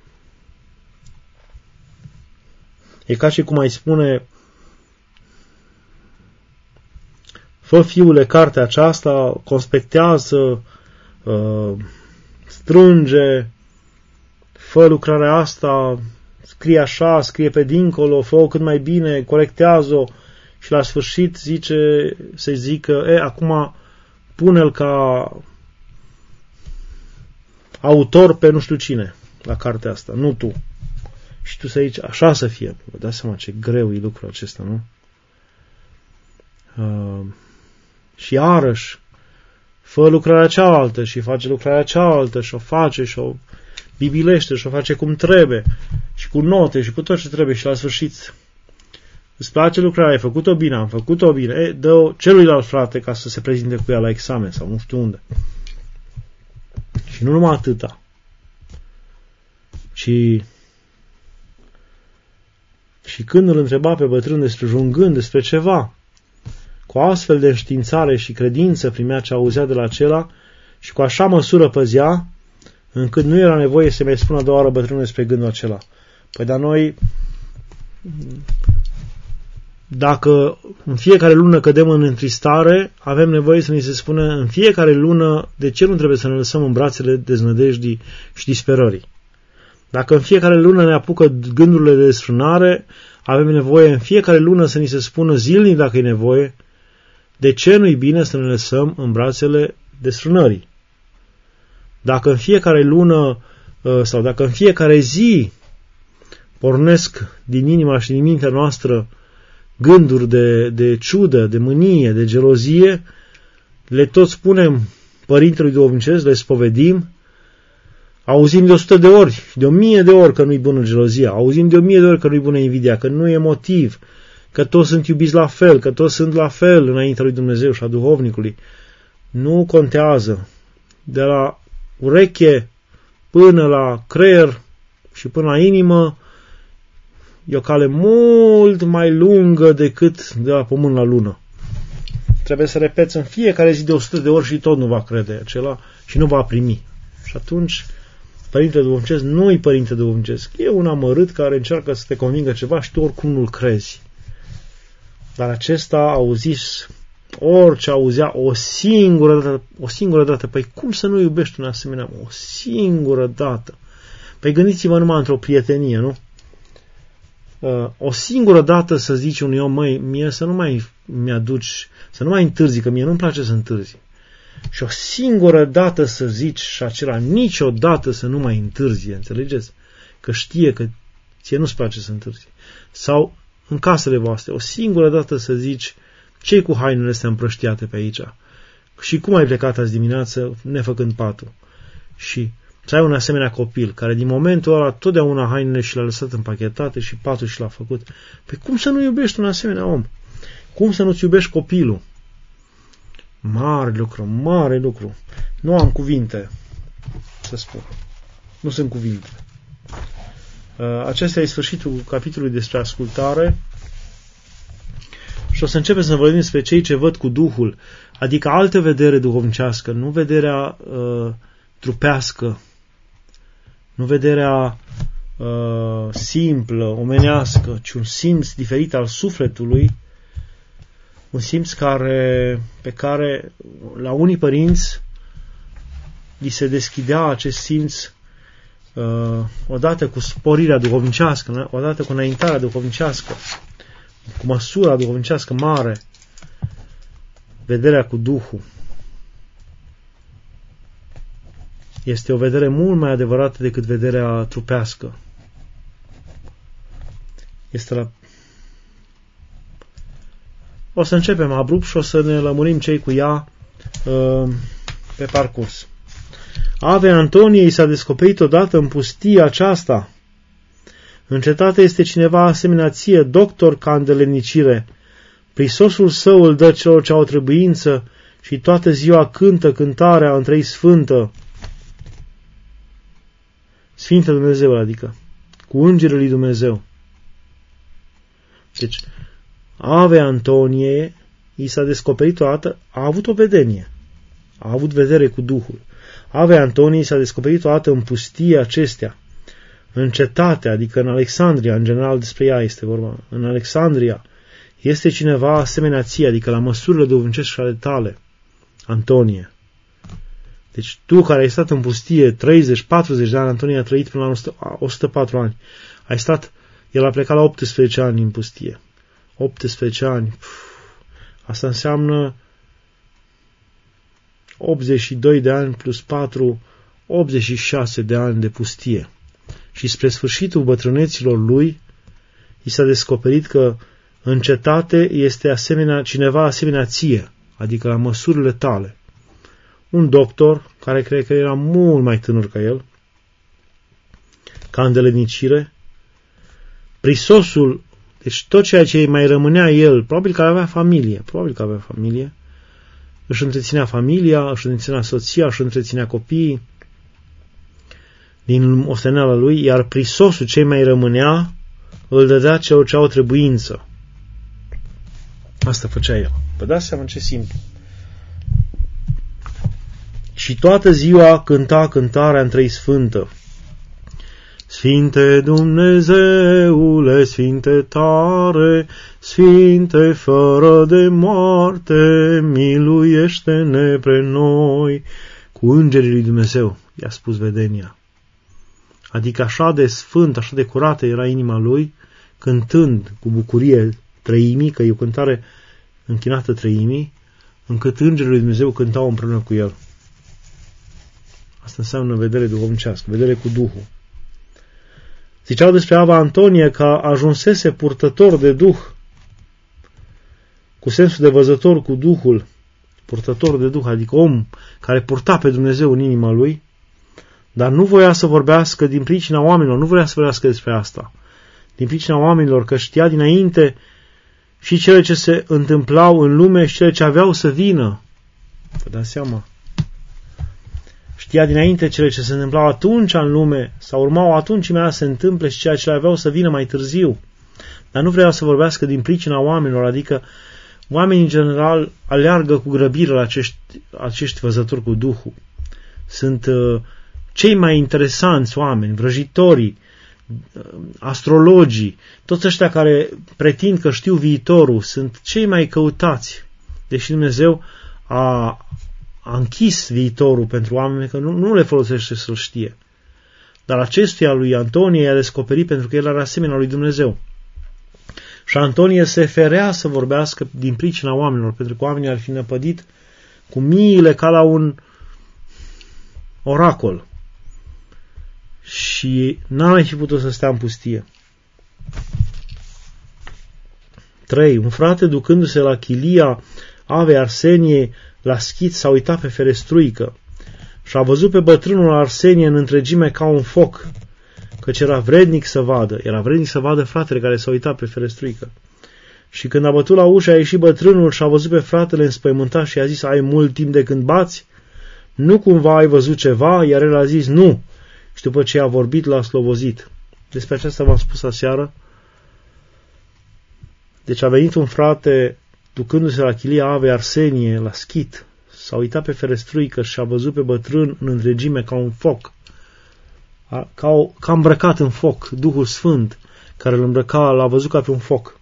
e ca și cum ai spune, fă, fiule, cartea aceasta, conspectează, strânge, fă lucrarea asta, scrie așa, scrie pe dincolo, fă-o cât mai bine, corectează-o și la sfârșit zice, să-i zică, acum pune-l ca autor pe nu știu cine la cartea asta, nu tu. Și tu să zici, așa să fie. Vă dați seama ce greu e lucrul acesta, nu? Și iarăși, fă lucrarea cealaltă și face lucrarea cealaltă și o face și o bibilește și o face cum trebuie și cu note și cu tot ce trebuie și la sfârșit îți place lucrarea, ai făcut-o bine, am făcut-o bine, dă-o celuilalt frate ca să se prezinte cu ea la examen sau nu știu unde. Și nu numai atâta, ci și când îl întreba pe bătrân despre un gând, despre ceva, cu astfel de înștiințare și credință primea ce auzea de la acela și cu așa măsură păzea, încât nu era nevoie să mai spună a doua oară bătrânul despre gândul acela. Păi dar noi, dacă în fiecare lună cădem în întristare, avem nevoie să ni se spună în fiecare lună de ce nu trebuie să ne lăsăm în brațele deznădejdii și disperării. Dacă în fiecare lună ne apucă gândurile de desfrânare, avem nevoie în fiecare lună să ni se spună zilnic, dacă e nevoie, de ce nu-i bine să ne lăsăm în brațele desfrânării. Dacă în fiecare lună sau dacă în fiecare zi pornesc din inima și din mintea noastră gânduri de ciudă, de mânie, de gelozie, le tot spunem Părintelui Duhovnicesc, le spovedim, auzim de 100 de ori, de 1000 de ori că nu-i bună gelozia, auzim de 1000 de ori că nu-i bună invidia, că nu e motiv, că toți sunt iubiți la fel, că toți sunt la fel înaintea lui Dumnezeu și a duhovnicului. Nu contează. De la ureche până la creier și până la inimă e o cale mult mai lungă decât de la pământ la lună. Trebuie să repeți în fiecare zi de 100 de ori și tot nu va crede acela și nu va primi. Și atunci părintele duhovnicesc nu-i părinte duhovnicesc. E un amărât care încearcă să te convingă ceva și tu oricum nu-l crezi. Dar acesta a auzit orice auzea o singură dată. Păi cum să nu iubești un asemenea? O singură dată. Păi gândiți-vă numai într-o prietenie, nu? O singură dată să zici unui om, măi, mie să nu mai mi-aduci, să nu mai întârzi, că mie nu-mi place să întârzi. Și o singură dată să zici și acela niciodată să nu mai întârzie, înțelegeți? Că știe că ție nu-ți place să întârzi. Sau în casele voastre, o singură dată să zici, ce-i cu hainele astea împrăștiate pe aici? Și cum ai plecat azi dimineață nefăcând patul? Și să ai un asemenea copil, care din momentul ăla totdeauna hainele și le-a lăsat împachetate și patul și l-a făcut. Păi cum să nu iubești un asemenea om? Cum să nu-ți iubești copilul? Mare lucru, mare lucru. Nu am cuvinte să spun. Nu sunt cuvinte. Acesta e sfârșitul capitolului despre ascultare. Și o să începem să vorbim despre cei ce văd cu Duhul, adică altă vedere duhovnicească, nu vederea trupească, nu vederea simplă, omenească, ci un simț diferit al sufletului, un simț pe care la unii părinți li se deschidea acest simț odată cu sporirea duhovnicească, odată cu înaintarea duhovnicească, cu măsura duhovnicească mare, vederea cu Duhul. Este o vedere mult mai adevărată decât vederea trupească. O să începem abrupt și o să ne lămurim cei cu ea pe parcurs. Ave Antonie i s-a descoperit odată în pustia aceasta. În cetate este cineva asemenea ție, doctor ca îndelenicire. Prisosul său îl dă celor ce au trebuință și toată ziua cântă cântarea între-i sfântă. Sfinte Dumnezeu, adică cu îngerii lui Dumnezeu. Deci, Ave Antonie i s-a descoperit odată, a avut o vedenie. A avut vedere cu Duhul. Ave Antonie i s-a descoperit odată în pustia acestea. În cetate, adică în Alexandria, în general despre ea este vorba, în Alexandria, este cineva asemenea ție, adică la măsurile duhovnicești ale tale, Antonie. Deci tu care ai stat în pustie 30-40 de ani, Antonie a trăit până la 104 ani, el a plecat la 18 ani în pustie. 18 ani, asta înseamnă 82 de ani plus 4, 86 de ani de pustie. Și spre sfârșitul bătrâneților lui, i s-a descoperit că în cetate este cineva asemenea ție, adică la măsurile tale. Un doctor, care cred că era mult mai tânăr ca el, ca îndelenicire, prisosul, deci tot ceea ce mai rămânea el, probabil că avea familie, își întreținea familia, își întreținea soția, își întreținea copiii, din osteneala lui, iar prisosul ce mai rămânea îl dădea celor ce au trebuință. Asta făcea el. Vă dați seama ce simplu. Și toată ziua cânta cântarea între-i sfântă. Sfinte Dumnezeule, Sfinte tare, Sfinte fără de moarte, miluiește-ne pre noi. Cu îngerii lui Dumnezeu, i-a spus vedenia. Adică așa de sfânt, așa de curată era inima lui, cântând cu bucurie Trăimii, că e o cântare închinată Trăimii, încât îngerii lui Dumnezeu cântau împreună cu el. Asta înseamnă vedere duhovnicească, vedere cu Duhul. Ziceau despre Ava Antonie că ajunsese purtător de Duh, cu sensul de văzător cu Duhul, purtător de Duh, adică om care purta pe Dumnezeu în inima lui, dar nu voia să vorbească din pricina oamenilor, nu voia să vorbească despre asta. Din pricina oamenilor, că știa dinainte și cele ce se întâmplau în lume și cele ce aveau să vină. Vă dați seama? Știa dinainte cele ce se întâmplau atunci în lume, sau urmau atunci imediat să se întâmple și ceea ce aveau să vină mai târziu. Dar nu vrea să vorbească din pricina oamenilor, adică oamenii în general aleargă cu grăbire la acești văzători cu Duhul. Sunt cei mai interesanți oameni, vrăjitorii, astrologii, toți ăștia care pretind că știu viitorul, sunt cei mai căutați. Deși Dumnezeu a închis viitorul pentru oameni, că nu le folosește să-l știe. Dar acestuia lui Antonie i-a descoperit pentru că el era asemenea lui Dumnezeu. Și Antonie se ferea să vorbească din pricina oamenilor, pentru că oamenii ar fi năpădit cu miile ca la un oracol. Și n-a mai fi putut să stea în pustie. 3. Un frate ducându-se la chilia Avei Arsenie la Schit s-a uitat pe ferestruică și a văzut pe bătrânul Arsenie în întregime ca un foc, căci era vrednic să vadă. Era vrednic să vadă fratele care s-a uitat pe ferestruică. Și când a bătut la ușă, a ieșit bătrânul și a văzut pe fratele înspăimântat și a zis: ai mult timp de când bați? Nu cumva ai văzut ceva? Iar el a zis: nu. Și după ce a vorbit, l-a slovozit. Despre aceasta v-am spus aseară. Deci a venit un frate ducându-se la chilia Avei Arsenie, la Schit, s-a uitat pe ferestruică și a văzut pe bătrân în întregime ca un foc, ca îmbrăcat în foc, Duhul Sfânt, care îl îmbrăca, l-a văzut ca pe un foc.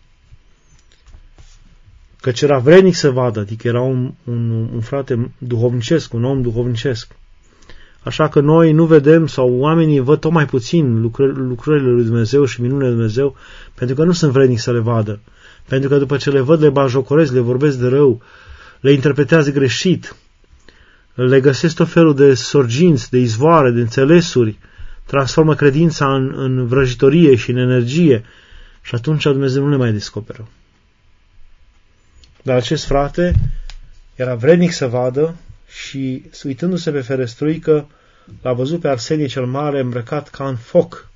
Căci era vrednic să vadă, adică era un frate duhovnicesc, un om duhovnicesc. Așa că noi nu vedem, sau oamenii văd tot mai puțin lucrările lui Dumnezeu și minunile lui Dumnezeu, pentru că nu sunt vrednici să le vadă. Pentru că după ce le văd, le bajocoresc, le vorbesc de rău, le interpretează greșit, le găsesc tot felul de sorginți, de izvoare, de înțelesuri, transformă credința în vrăjitorie și în energie și atunci Dumnezeu nu le mai descoperă. Dar acest frate era vrednic să vadă și, uitându-se pe ferestruică, l-a văzut pe Arsenie cel Mare îmbrăcat ca în foc.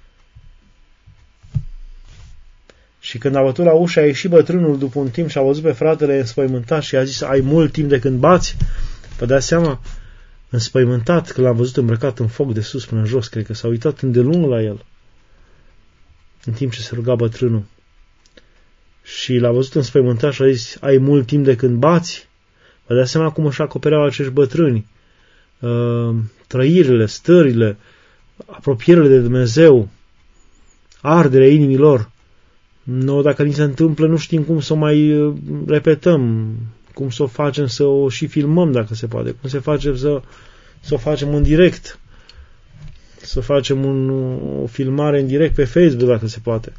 Și când a bătut la ușă, a ieșit bătrânul după un timp și a văzut pe fratele înspăimântat și a zis: ai mult timp de când bați? Vă dați seama? Înspăimântat că l-a văzut îmbrăcat în foc de sus până în jos, cred că s-a uitat îndelung la el, în timp ce se ruga bătrânul. Și l-a văzut înspăimântat și a zis: ai mult timp de când bați? Vă dați seama cum își acopereau acești bătrâni trăirile, stările, apropierile de Dumnezeu, arderea inimilor. Noi, dacă ni se întâmplă, nu știm cum să o mai repetăm, cum să o facem să o și filmăm, dacă se poate, cum se face să o facem în direct, să facem o filmare în direct pe Facebook, dacă se poate.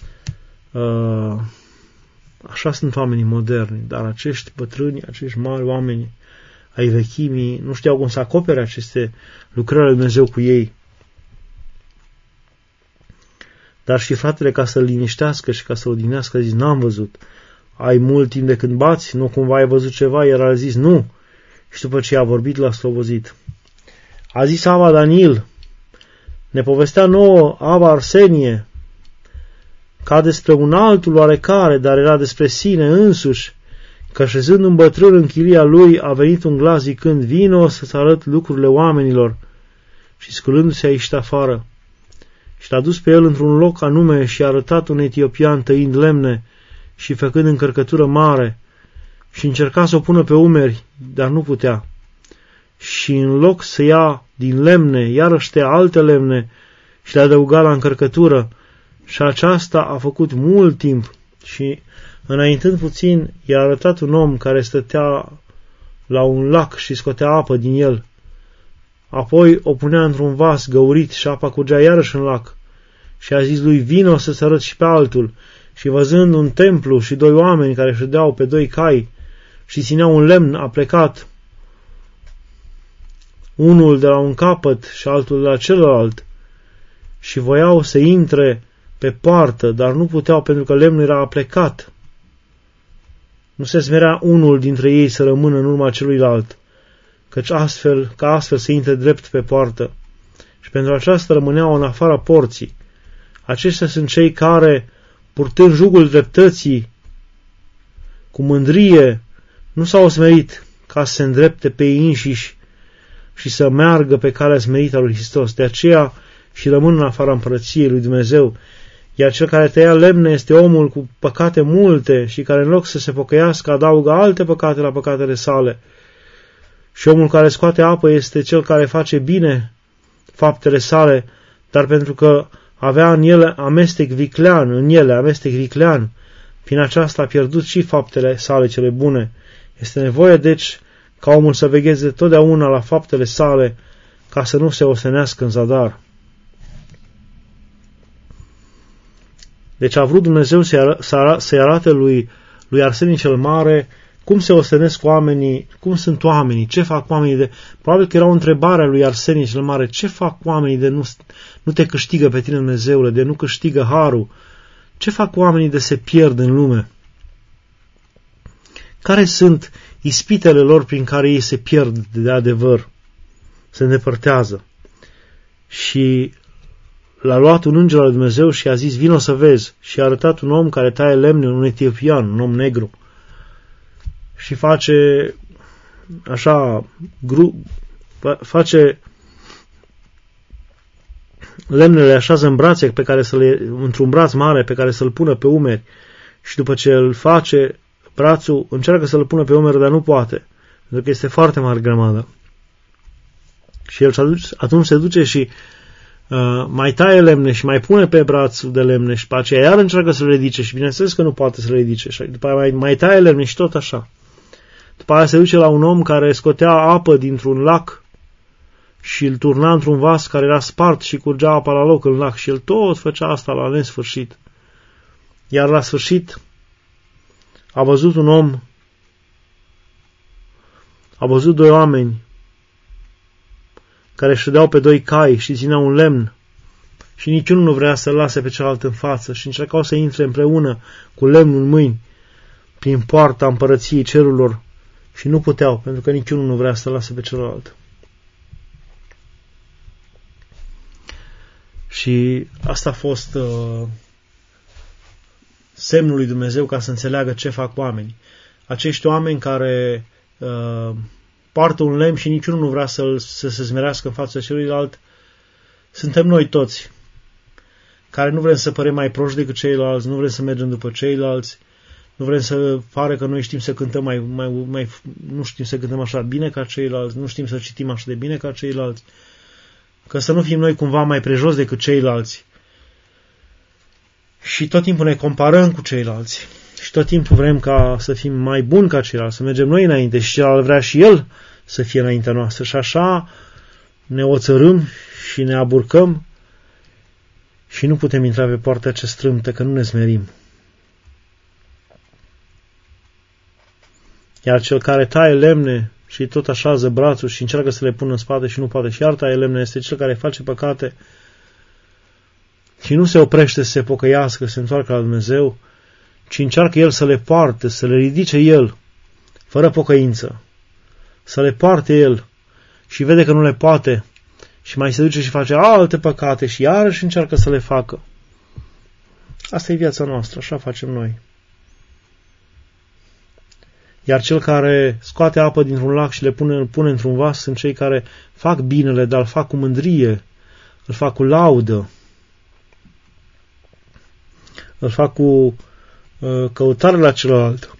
Așa sunt oamenii moderni, dar acești bătrâni, acești mari oameni ai vechimii, nu știau cum să acopere aceste lucrări lui Dumnezeu cu ei. Dar și fratele, ca să-l liniștească și ca să-l odinească, a zis: n-am văzut. Ai mult timp de când bați? Nu cumva ai văzut ceva? Iar a zis: nu. Și după ce a vorbit, l-a slovozit. A zis Ava Daniel, ne povestea nouă Ava Arsenie, ca despre un altul oarecare, dar era despre sine însuși, că șezând un bătrân în chilia lui, a venit un glas zicând: vino să-ți arăt lucrurile oamenilor. Și sculându-se a ieșit afară. Și l-a dus pe el într-un loc anume și a arătat un etiopian tăind lemne și făcând încărcătură mare și încerca să o pună pe umeri, dar nu putea. Și în loc să ia din lemne, iarăși tăia alte lemne și le adăuga la încărcătură și aceasta a făcut mult timp și, înaintând puțin, i-a arătat un om care stătea la un lac și scotea apă din el. Apoi o punea într-un vas găurit și apa curgea iarăși în lac. Și a zis lui: vino să-ți arăt și pe altul. Și văzând un templu și doi oameni care ședeau pe doi cai și țineau un lemn, a plecat, unul de la un capăt și altul de la celălalt, și voiau să intre pe poartă, dar nu puteau pentru că lemnul era aplecat. Nu se smerea unul dintre ei să rămână în urma celuilalt, căci astfel să intre drept pe poartă. Și pentru aceasta rămâneau în afara porții. Aceștia sunt cei care, purtând jugul dreptății cu mândrie, nu s-au smerit ca să se îndrepte pe ei înșiși și să meargă pe calea smerită a lui Hristos. De aceea și rămân în afara împărăției lui Dumnezeu. Iar cel care tăia lemne este omul cu păcate multe și care, în loc să se pocăiască, adaugă alte păcate la păcatele sale. Și omul care scoate apă este cel care face bine faptele sale, dar pentru că avea în ele amestec viclean, prin aceasta a pierdut și faptele sale cele bune. Este nevoie, deci, ca omul să vegheze totdeauna la faptele sale, ca să nu se osenească în zadar. Deci a vrut Dumnezeu să-i arate lui Arsenie cel Mare cum se ostenesc oamenii, cum sunt oamenii, ce fac oamenii de... Probabil că era o întrebare a lui Arsenie cel Mare, ce fac oamenii de nu te câștigă pe tine, Dumnezeule, de nu câștigă harul? Ce fac oamenii de se pierd în lume? Care sunt ispitele lor prin care ei se pierd de adevăr, se îndepărtează? Și l-a luat un înger al lui Dumnezeu și a zis, vino să vezi. Și a arătat un om care taie lemne, un etiopian, un om negru. Și face așa, face lemnele, așează în brațe într-un braț mare pe care să-l pună pe umeri. Și după ce îl face, brațul încearcă să-l pună pe umeri, dar nu poate, pentru că este foarte mare grămadă. Și el atunci se duce și mai taie lemne și mai pune pe brațul de lemne și pe aceea iar încearcă să le ridice și bineînțeles că nu poate să le ridice. Și după aia mai taie lemne și tot așa. După aia se duce la un om care scotea apă dintr-un lac și îl turna într-un vas care era spart și curgea apa la loc în lac și el tot făcea asta la nesfârșit. Iar la sfârșit a văzut un om, a văzut doi oameni care ședeau pe doi cai și țineau un lemn și niciunul nu vrea să-l lase pe celălalt în față și încercau să intre împreună cu lemnul în mâini prin poarta împărăției cerurilor și nu puteau, pentru că niciunul nu vrea să-l lase pe celălalt. Și asta a fost semnul lui Dumnezeu ca să înțeleagă ce fac oamenii. Acești oameni care poartă un lemn și niciunul nu vrea să se smerească în fața celuilalt, suntem noi toți, care nu vrem să părem mai proști decât ceilalți, nu vrem să mergem după ceilalți, nu vrem să pare că noi știm să cântăm nu știm să cântăm așa bine ca ceilalți, nu știm să citim așa de bine ca ceilalți, că să nu fim noi cumva mai prejos decât ceilalți. Și tot timpul ne comparăm cu ceilalți. Și tot timpul vrem ca să fim mai buni ca ceilalți, să mergem noi înainte și celălalt vrea și el să fie înaintea noastră. Și așa ne oțărâm și ne aburcăm și nu putem intra pe poarta ce strâmtă, că nu ne smerim. Iar cel care taie lemne și tot așează brațul și încearcă să le pună în spate și nu poate și iar taie lemne, este cel care face păcate și nu se oprește să se pocăiască, să se întoarcă la Dumnezeu, ci încearcă el să le poarte, să le ridice el, fără pocăință, să le poarte el și vede că nu le poate și mai se duce și face alte păcate și iarăși încearcă să le facă. Asta e viața noastră, așa facem noi. Iar cel care scoate apă dintr-un lac și îl pune într-un vas sunt cei care fac binele, dar îl fac cu mândrie, îl fac cu laudă, îl fac cu căutare la celălalt.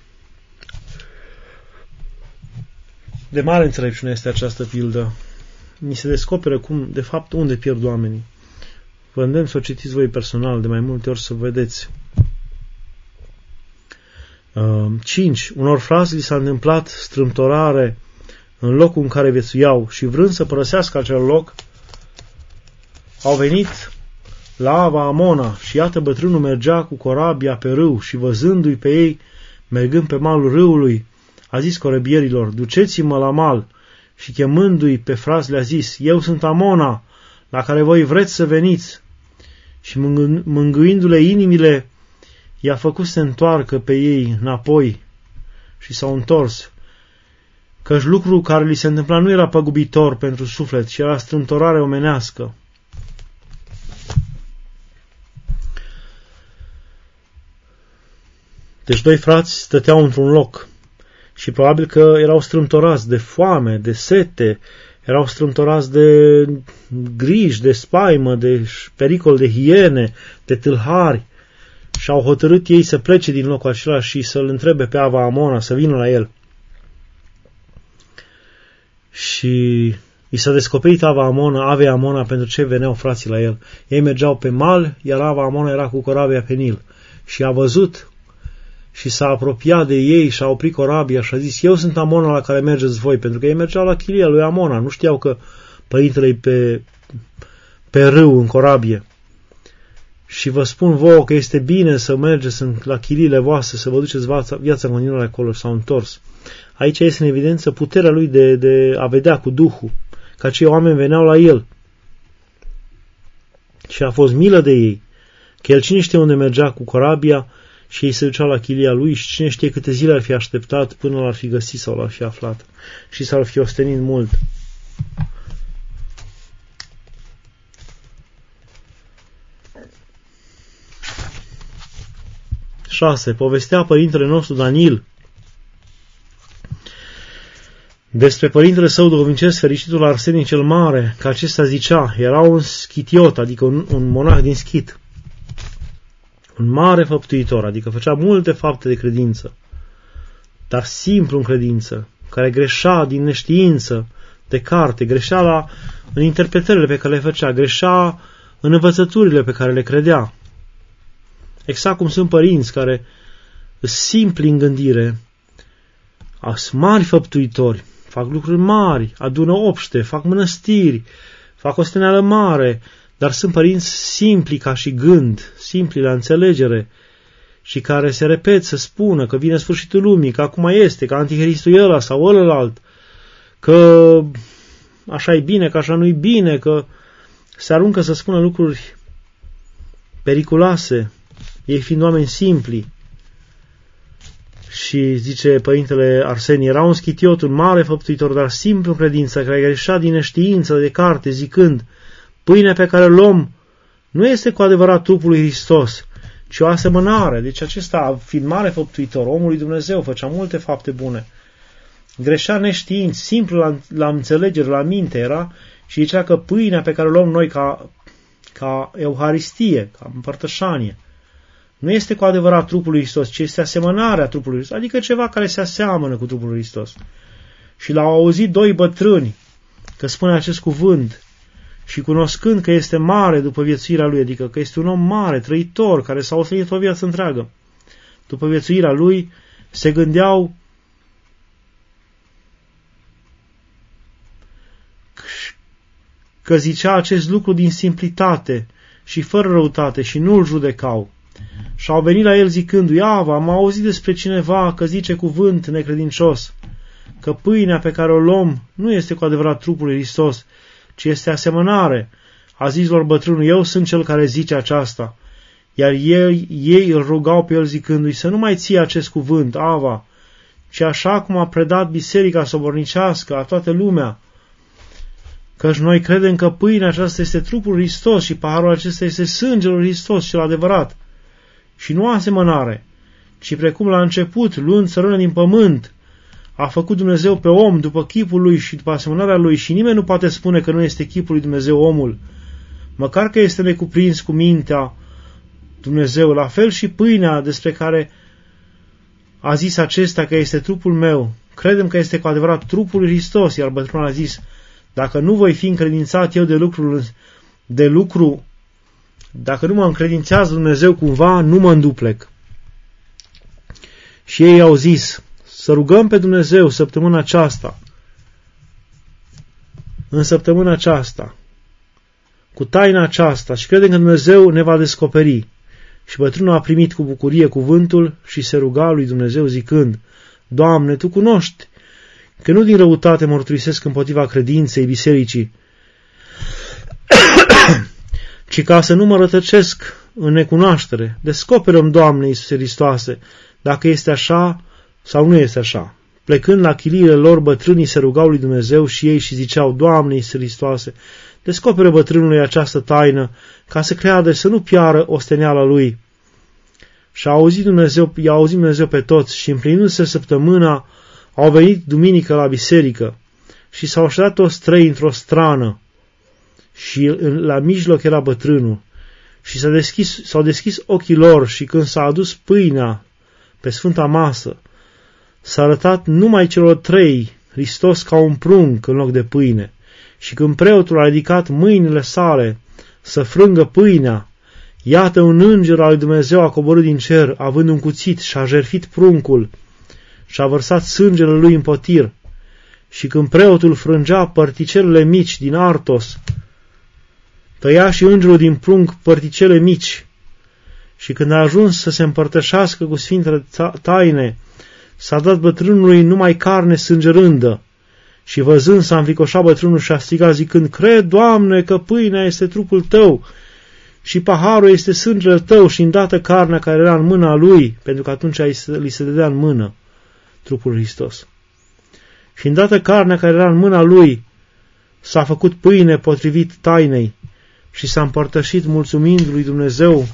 De mare înțelepciune este această pildă. Mi se descoperă de fapt, unde pierd oamenii. Vă îndemn să o citiți voi personal, de mai multe ori să vedeți. 5. Unor frați li s-a întâmplat strâmtorare în locul în care viețuiau și vrând să părăsească acel loc, au venit la Ava Amona și iată bătrânul mergea cu corabia pe râu și văzându-i pe ei mergând pe malul râului, a zis corăbierilor, duceți-mă la mal și chemându-i pe frați le-a zis, eu sunt Amona, la care voi vreți să veniți. Și mângâindu-le inimile, i-a făcut să se întoarcă pe ei înapoi și s-au întors, căci lucrul care li se întâmpla nu era păgubitor pentru suflet, ci era strâmtorare omenească. Deci doi frați stăteau într-un loc și probabil că erau strâmtorați de foame, de sete, erau strâmtorați de griji, de spaimă, de pericol de hiene, de tâlhari și au hotărât ei să plece din locul acela și să-l întrebe pe Ava Amona să vină la el. Și I s-a descoperit Avea Amona pentru ce veneau frații la el. Ei mergeau pe mal, iar Ava Amona era cu corabia pe Nil. Și a văzut și s-a apropiat de ei și a oprit corabia și a zis: eu sunt Amona la care mergeți voi, pentru că ei mergeau la chilia lui Amona. Nu știau că părintele e pe râu în corabie. Și vă spun vouă că este bine să mergeți la chiliile voastre, să vă duceți viața în continuare acolo. S-au întors. Aici este în evidență puterea lui de a vedea cu Duhul, că acei oameni veneau la el. Și a fost milă de ei, că el cine știe unde mergea cu corabia și ei se duceau la chilia lui și cine știe câte zile ar fi așteptat până l-ar fi găsit sau l-ar fi aflat și s-ar fi ostenit mult. Povestea părintele nostru Daniel despre părintele său duhovnicesc, fericitul Arsenie cel Mare, că acesta zicea: era un schitiot, adică un monah din Schit, un mare făptuitor, adică făcea multe fapte de credință, dar simplu în credință, care greșea din neștiință de carte, greșea în interpretările pe care le făcea, greșea în învățăturile pe care le credea. Exact cum sunt părinți care sunt simpli în gândire, sunt mari făptuitori, fac lucruri mari, adună obște, fac mănăstiri, fac o steneală mare, dar sunt părinți simpli ca și gând, simpli la înțelegere și care se repet să spună că vine sfârșitul lumii, că acum este, că antichristul e ăla sau ălălalt, că așa e bine, că așa nu e bine, că se aruncă să spună lucruri periculoase, ei fiind oameni simpli. Și zice părintele Arsenie: era un schitiot, un mare făptuitor, dar simplu în credință, care greșea din neștiință de carte, zicând: pâinea pe care o luăm nu este cu adevărat trupul lui Hristos, ci o asemănare. Deci acesta, fiind mare făptuitor, omul lui Dumnezeu, făcea multe fapte bune. Greșea neștiind, simplu la înțelegere, la minte era, și zicea că pâinea pe care o luăm noi ca Euharistie, ca împărtășanie, nu este cu adevărat trupul lui Hristos, ci este asemănarea trupului Hristos, adică ceva care se aseamănă cu trupul lui Hristos. Și l-au auzit doi bătrâni că spune acest cuvânt și cunoscând că este mare după viețuirea lui, adică că este un om mare, trăitor, care s-a oferit o viață întreagă, după viețuirea lui, se gândeau că zicea acest lucru din simplitate și fără răutate și nu-l judecau. Și au venit la el zicându-i: Ava, am auzit despre cineva că zice cuvânt necredincios, că pâinea pe care o luăm nu este cu adevărat trupul lui Hristos, ci este asemănare. A zis lor bătrânul: eu sunt cel care zice aceasta. Iar ei îl rugau pe el zicându-i să nu mai ție acest cuvânt, Ava, ci așa cum a predat biserica sobornicească a toată lumea, căci noi credem că pâinea aceasta este trupul lui Hristos și paharul acesta este sângele lui Hristos cel adevărat. Și nu asemănare, ci precum la început, luând țărână din pământ, a făcut Dumnezeu pe om după chipul lui și după asemănarea lui, și nimeni nu poate spune că nu este chipul lui Dumnezeu omul, măcar că este necuprins cu mintea Dumnezeu. La fel și pâinea despre care a zis acesta că este trupul meu, credem că este cu adevărat trupul lui Hristos, iar bătrânul a zis: dacă nu voi fi încredințat eu de lucru, dacă nu mă încredințează Dumnezeu cumva, nu mă înduplec. Și ei au zis: să rugăm pe Dumnezeu săptămâna aceasta, în săptămâna aceasta, cu taina aceasta, și credem că Dumnezeu ne va descoperi. Și bătrânul a primit cu bucurie cuvântul și se ruga lui Dumnezeu zicând: Doamne, Tu cunoști că nu din răutate mărturisesc împotriva credinței bisericii, ci ca să nu mă rătăcesc în necunoaștere. Descoperă-mi, Doamne Iisuse Hristoase, dacă este așa sau nu este așa. Plecând la chiliile lor, bătrânii se rugau lui Dumnezeu și ei și ziceau: Doamne Iisuse Hristoase, descoperă bătrânului această taină, ca să creadă și să nu piară osteneala lui. Și i-a auzit Dumnezeu pe toți și împlinându-se săptămâna, au venit duminică la biserică și s-au așezat toți trei într-o strană și la mijloc era bătrânul. Și s-au deschis ochii lor și când s-a adus pâinea pe sfânta masă, s-a arătat numai celor trei Hristos ca un prunc în loc de pâine. Și când preotul a ridicat mâinile sale să frângă pâinea, iată un înger al lui Dumnezeu a coborât din cer, având un cuțit, și a jertfit pruncul și a vărsat sângele lui în potir. Și când preotul frângea părticelele mici din artos, tăia și îngerul din prunc părticele mici. Și când a ajuns să se împărtășească cu sfintele taine, s-a dat bătrânului numai carne sângerândă. Și văzând s-a înfricoșat bătrânul și a strigat zicând: Cred, Doamne, că pâinea este trupul Tău și paharul este sângele Tău. Și îndată carnea care era în mâna lui, pentru că atunci li se dădea în mână trupul Hristos. Și îndată carnea care era în mâna lui s-a făcut pâine potrivit tainei și s-a împărtășit mulțumind lui Dumnezeu.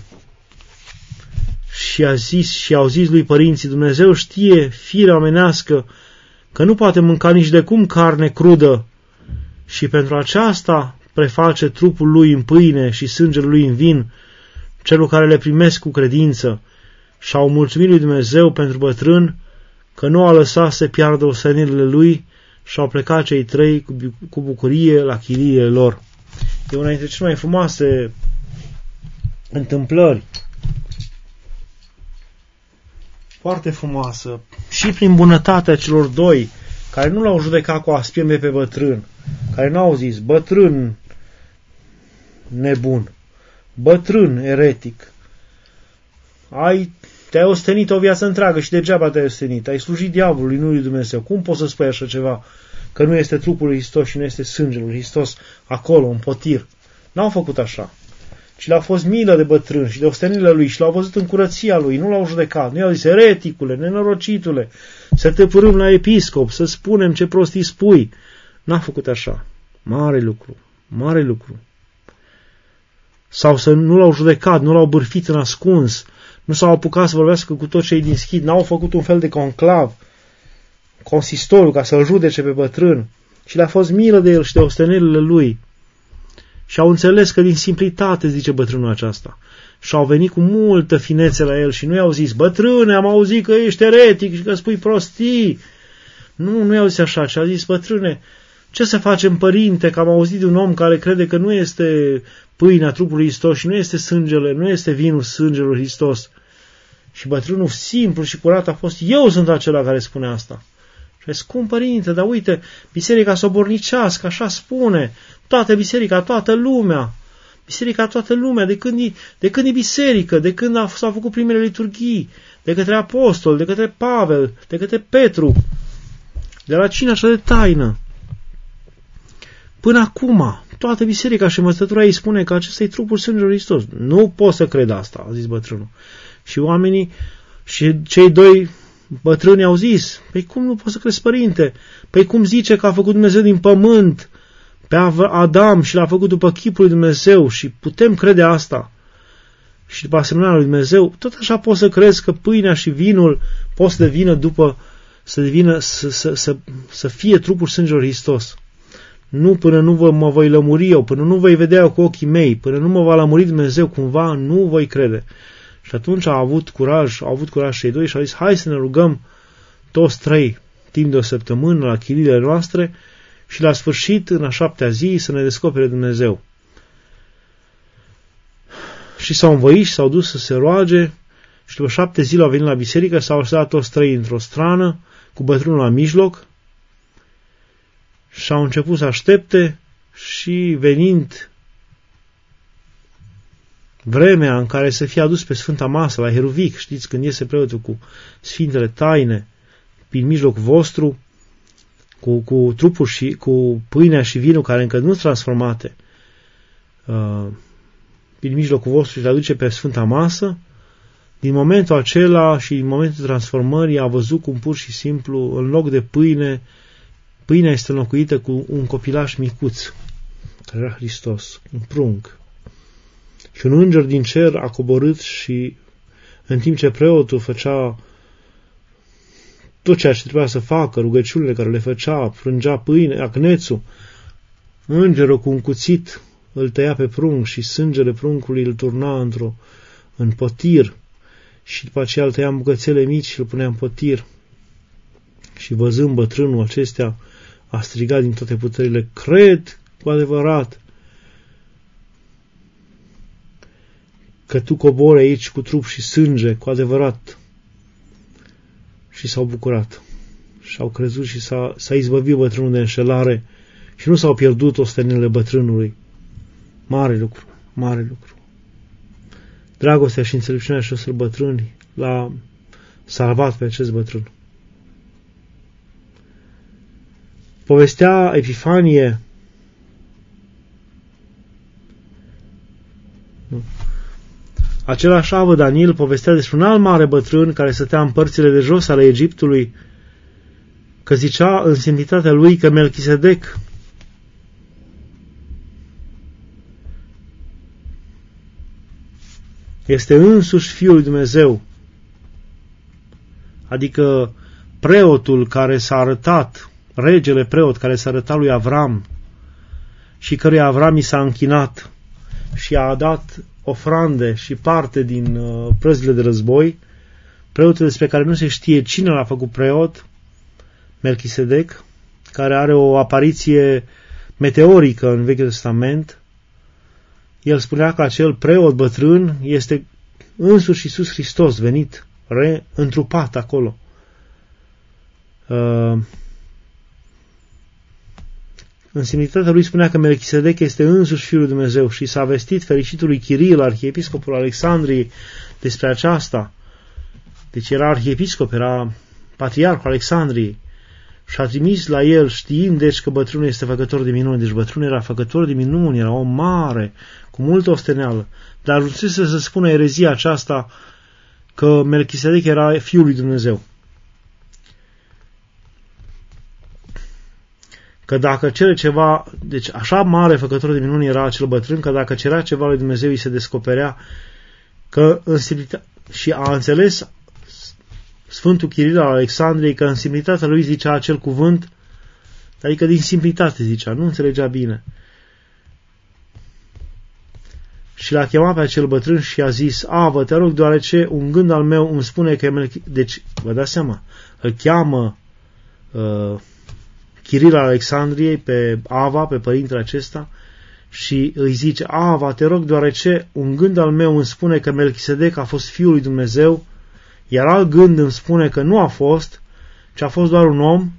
Și au zis lui părinții: Dumnezeu știe, firea omenească, că nu poate mânca nici de cum carne crudă, și pentru aceasta preface trupul lui în pâine și sângele lui în vin celor care le primesc cu credință. Și au mulțumit lui Dumnezeu pentru bătrân că nu a lăsat să piardă ostenelile lui, și au plecat cei trei cu bucurie la chiliile lor. E una dintre cele mai frumoase întâmplări. Foarte frumoasă. Și prin bunătatea celor doi, care nu l-au judecat cu aspime pe bătrân, care n-au zis: bătrân nebun, bătrân eretic, te-ai ostenit o viață întreagă și degeaba te-ai ostenit, ai slujit diavolului, nu lui Dumnezeu. Cum poți să spui așa ceva? Că nu este trupul lui Hristos și nu este sângele lui Hristos acolo, în potir. N-au făcut așa. Și le-a fost milă de bătrân și de ostenile lui și l-au văzut în curăția lui, nu l-au judecat, nu i-au zis: ereticule, nenorocitule, să te părâm la episcop, să spunem ce prostii spui. N-a făcut așa. Mare lucru, mare lucru. Sau să nu l-au judecat, nu l-au bârfit în ascuns, nu s-au apucat să vorbească cu toți cei din schid, n-au făcut un fel de conclav, consistoriu, ca să-l judece pe bătrân. Și le-a fost milă de el și de ostenelile lui. Și au înțeles că din simplitate, zice bătrânul aceasta, și au venit cu multă finețe la el și nu i-au zis: bătrâne, am auzit că ești eretic și că spui prostii. Nu i-au zis așa, ci au zis: bătrâne, ce să facem, părinte, că am auzit de un om care crede că nu este pâinea trupului Hristos și nu este sângele, nu este vinul sângelui Hristos. Și bătrânul simplu și curat a fost: eu sunt acela care spune asta. Și a zis: cum, părinte, dar uite, biserica sobornicească așa spune, toată biserica, toată lumea, biserica, toată lumea, de când e biserică, de când s-au făcut primele liturghii, de către apostol, de către Pavel, de către Petru, de la cina așa de taină. Până acum, toată biserica și învățătura ei spune că acesta e trupul sângelui Hristos. Nu pot să cred asta, a zis bătrânul. Și oamenii, și cei doi bătrâni au zis: păi cum nu poți să crezi, părinte? Păi cum zice că a făcut Dumnezeu din pământ pe Adam și l-a făcut după chipul lui Dumnezeu și putem crede asta? Și după asemenea lui Dumnezeu, tot așa poți să crezi că pâinea și vinul pot să devină să fie trupul sângelui Hristos. Nu, până nu mă voi lămuri eu, până nu voi vedea eu cu ochii mei, până nu mă va lămuri Dumnezeu cumva, nu voi crede. Și atunci au avut curaj cei doi și au zis: hai să ne rugăm toți trei timp de o săptămână la chiliile noastre și la sfârșit, în a 7-a zi, să ne descopere Dumnezeu. Și s-au învăit și s-au dus să se roage și după 7 zile au venit la biserică, s-au așezat toți trei într-o strană, cu bătrânul la mijloc, și au început să aștepte. Și venind vremea în care să fie adus pe Sfânta Masă, la Heruvic, știți, când iese preotul cu Sfintele Taine prin mijlocul vostru, cu trupul și cu pâinea și vinul care încă nu sunt transformate, prin mijlocul vostru și le aduce pe Sfânta Masă, din momentul acela și din momentul transformării a văzut cum pur și simplu, în loc de pâine, pâinea este înlocuită cu un copilaș micuț, care era Hristos, un prunc. Și un înger din cer a coborât și, în timp ce preotul făcea tot ceea ce trebuia să facă, rugăciunile care le făcea, frângea pâine, acnețul, îngerul cu un cuțit îl tăia pe prunc și sângele pruncului îl turna în potir și după aceea îl tăia în bucățele mici și îl punea în potir. Și văzând bătrânul acestea, a strigat din toate puterile: cred cu adevărat, că tu cobori aici cu trup și sânge, cu adevărat. Și s-au bucurat. Și au crezut și s-a izbăvit bătrânul de înșelare și nu s-au pierdut ostenelile bătrânului. Mare lucru, mare lucru. Dragostea și înțelepciunea acestor bătrâni l-a salvat pe acest bătrân. Povestea Epifanie același avă Daniel povestea despre un alt mare bătrân care stătea în părțile de jos ale Egiptului, că zicea în simplitatea lui că Melchisedec este însuși Fiul lui Dumnezeu, adică preotul care s-a arătat, regele preot care s-a arătat lui Avram și căruia Avram i s-a închinat și a dat ofrande și parte din prăzile de război, preotul despre care nu se știe cine l-a făcut preot, Melchisedec, care are o apariție meteorică în Vechiul Testament. El spunea că acel preot bătrân este însuși Iisus Hristos venit, reîntrupat acolo. În simplitatea lui spunea că Melchisedec este însuși Fiul lui Dumnezeu și s-a vestit fericitului Chiril, arhiepiscopul Alexandriei, despre aceasta. Deci era arhiepiscop, era patriarhul Alexandriei și a trimis la el, știind deci că bătrânul este făcător de minuni. Deci bătrânul era făcător de minuni, era om mare, cu multă osteneală, dar ajunsese să spună erezia aceasta că Melchisedec era Fiul lui Dumnezeu. Că dacă cere ceva, deci așa mare făcător de minuni era acel bătrân, că dacă cerea ceva lui Dumnezeu îi se descoperea, că și a înțeles Sfântul Chiril al Alexandriei că în simplitatea lui zicea acel cuvânt, adică din simplitate zicea, nu înțelegea bine. Și l-a chemat pe acel bătrân și a zis, vă te rog, deoarece un gând al meu îmi spune că deci, vă dați seama, îl cheamă Chiril al Alexandriei pe Ava, pe părintele acesta, și îi zice, Ava, te rog, deoarece un gând al meu îmi spune că Melchisedec a fost Fiul lui Dumnezeu, iar alt gând îmi spune că nu a fost, ci a fost doar un om,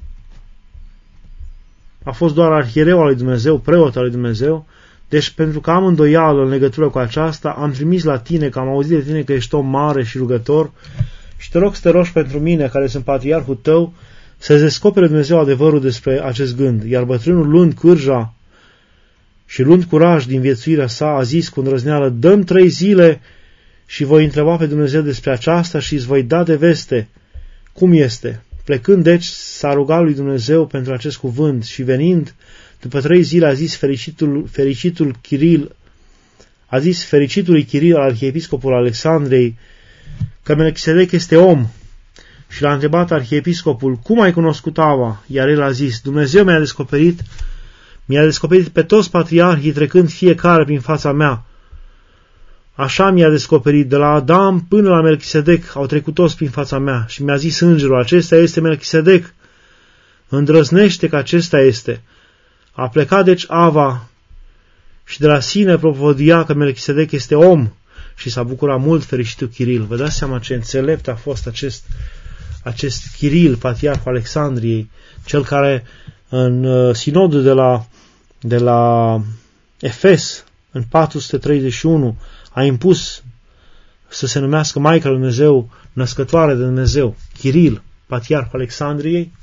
a fost doar arhiereu al lui Dumnezeu, preot al lui Dumnezeu. Deci, pentru că am îndoială în legătură cu aceasta, am trimis la tine, că am auzit de tine că ești om mare și rugător, și te rog să te rogi pentru mine, care sunt patriarhul tău, să-ți descopere Dumnezeu adevărul despre acest gând. Iar bătrânul, luând cârja și luând curaj din viețuirea sa, a zis cu îndrăzneală, dă-mi 3 zile și voi întreba pe Dumnezeu despre aceasta și îți voi da de veste cum este. Plecând, deci, s-a rugat lui Dumnezeu pentru acest cuvânt și venind, după 3 zile a zis fericitul Chiril, a zis fericitului Chiril al arhiepiscopul Alexandrei că Melchisedec este om. Și l-a întrebat arhiepiscopul, cum ai cunoscut Ava? Iar el a zis, Dumnezeu mi-a descoperit pe toți patriarhii trecând fiecare prin fața mea. Așa mi-a descoperit, de la Adam până la Melchisedec au trecut toți prin fața mea și mi-a zis îngerul, acesta este Melchisedec, îndrăznește că acesta este. A plecat deci Ava și de la sine propodia că Melchisedec este om și s-a bucurat mult fericitul Chiril. Vă dați seama ce înțelept a fost acest Chiril, patriarhul Alexandriei, cel care în sinodul de la Efes, în 431, a impus să se numească Maica lui Dumnezeu, născătoare de Dumnezeu, Chiril, patriarhul Alexandriei,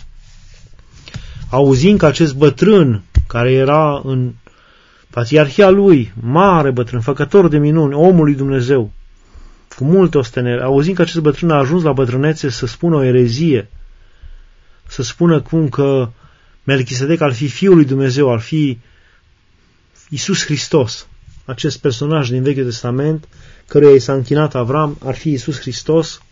auzind că acest bătrân, care era în patriarhia lui, mare bătrân, făcător de minuni, omul lui Dumnezeu, cu multe ostenere, auzind că acest bătrân a ajuns la bătrânețe să spună o erezie, să spună cum că Melchisedec ar fi Fiul lui Dumnezeu, ar fi Iisus Hristos, acest personaj din Vechiul Testament, căruia i s-a închinat Avram, ar fi Iisus Hristos.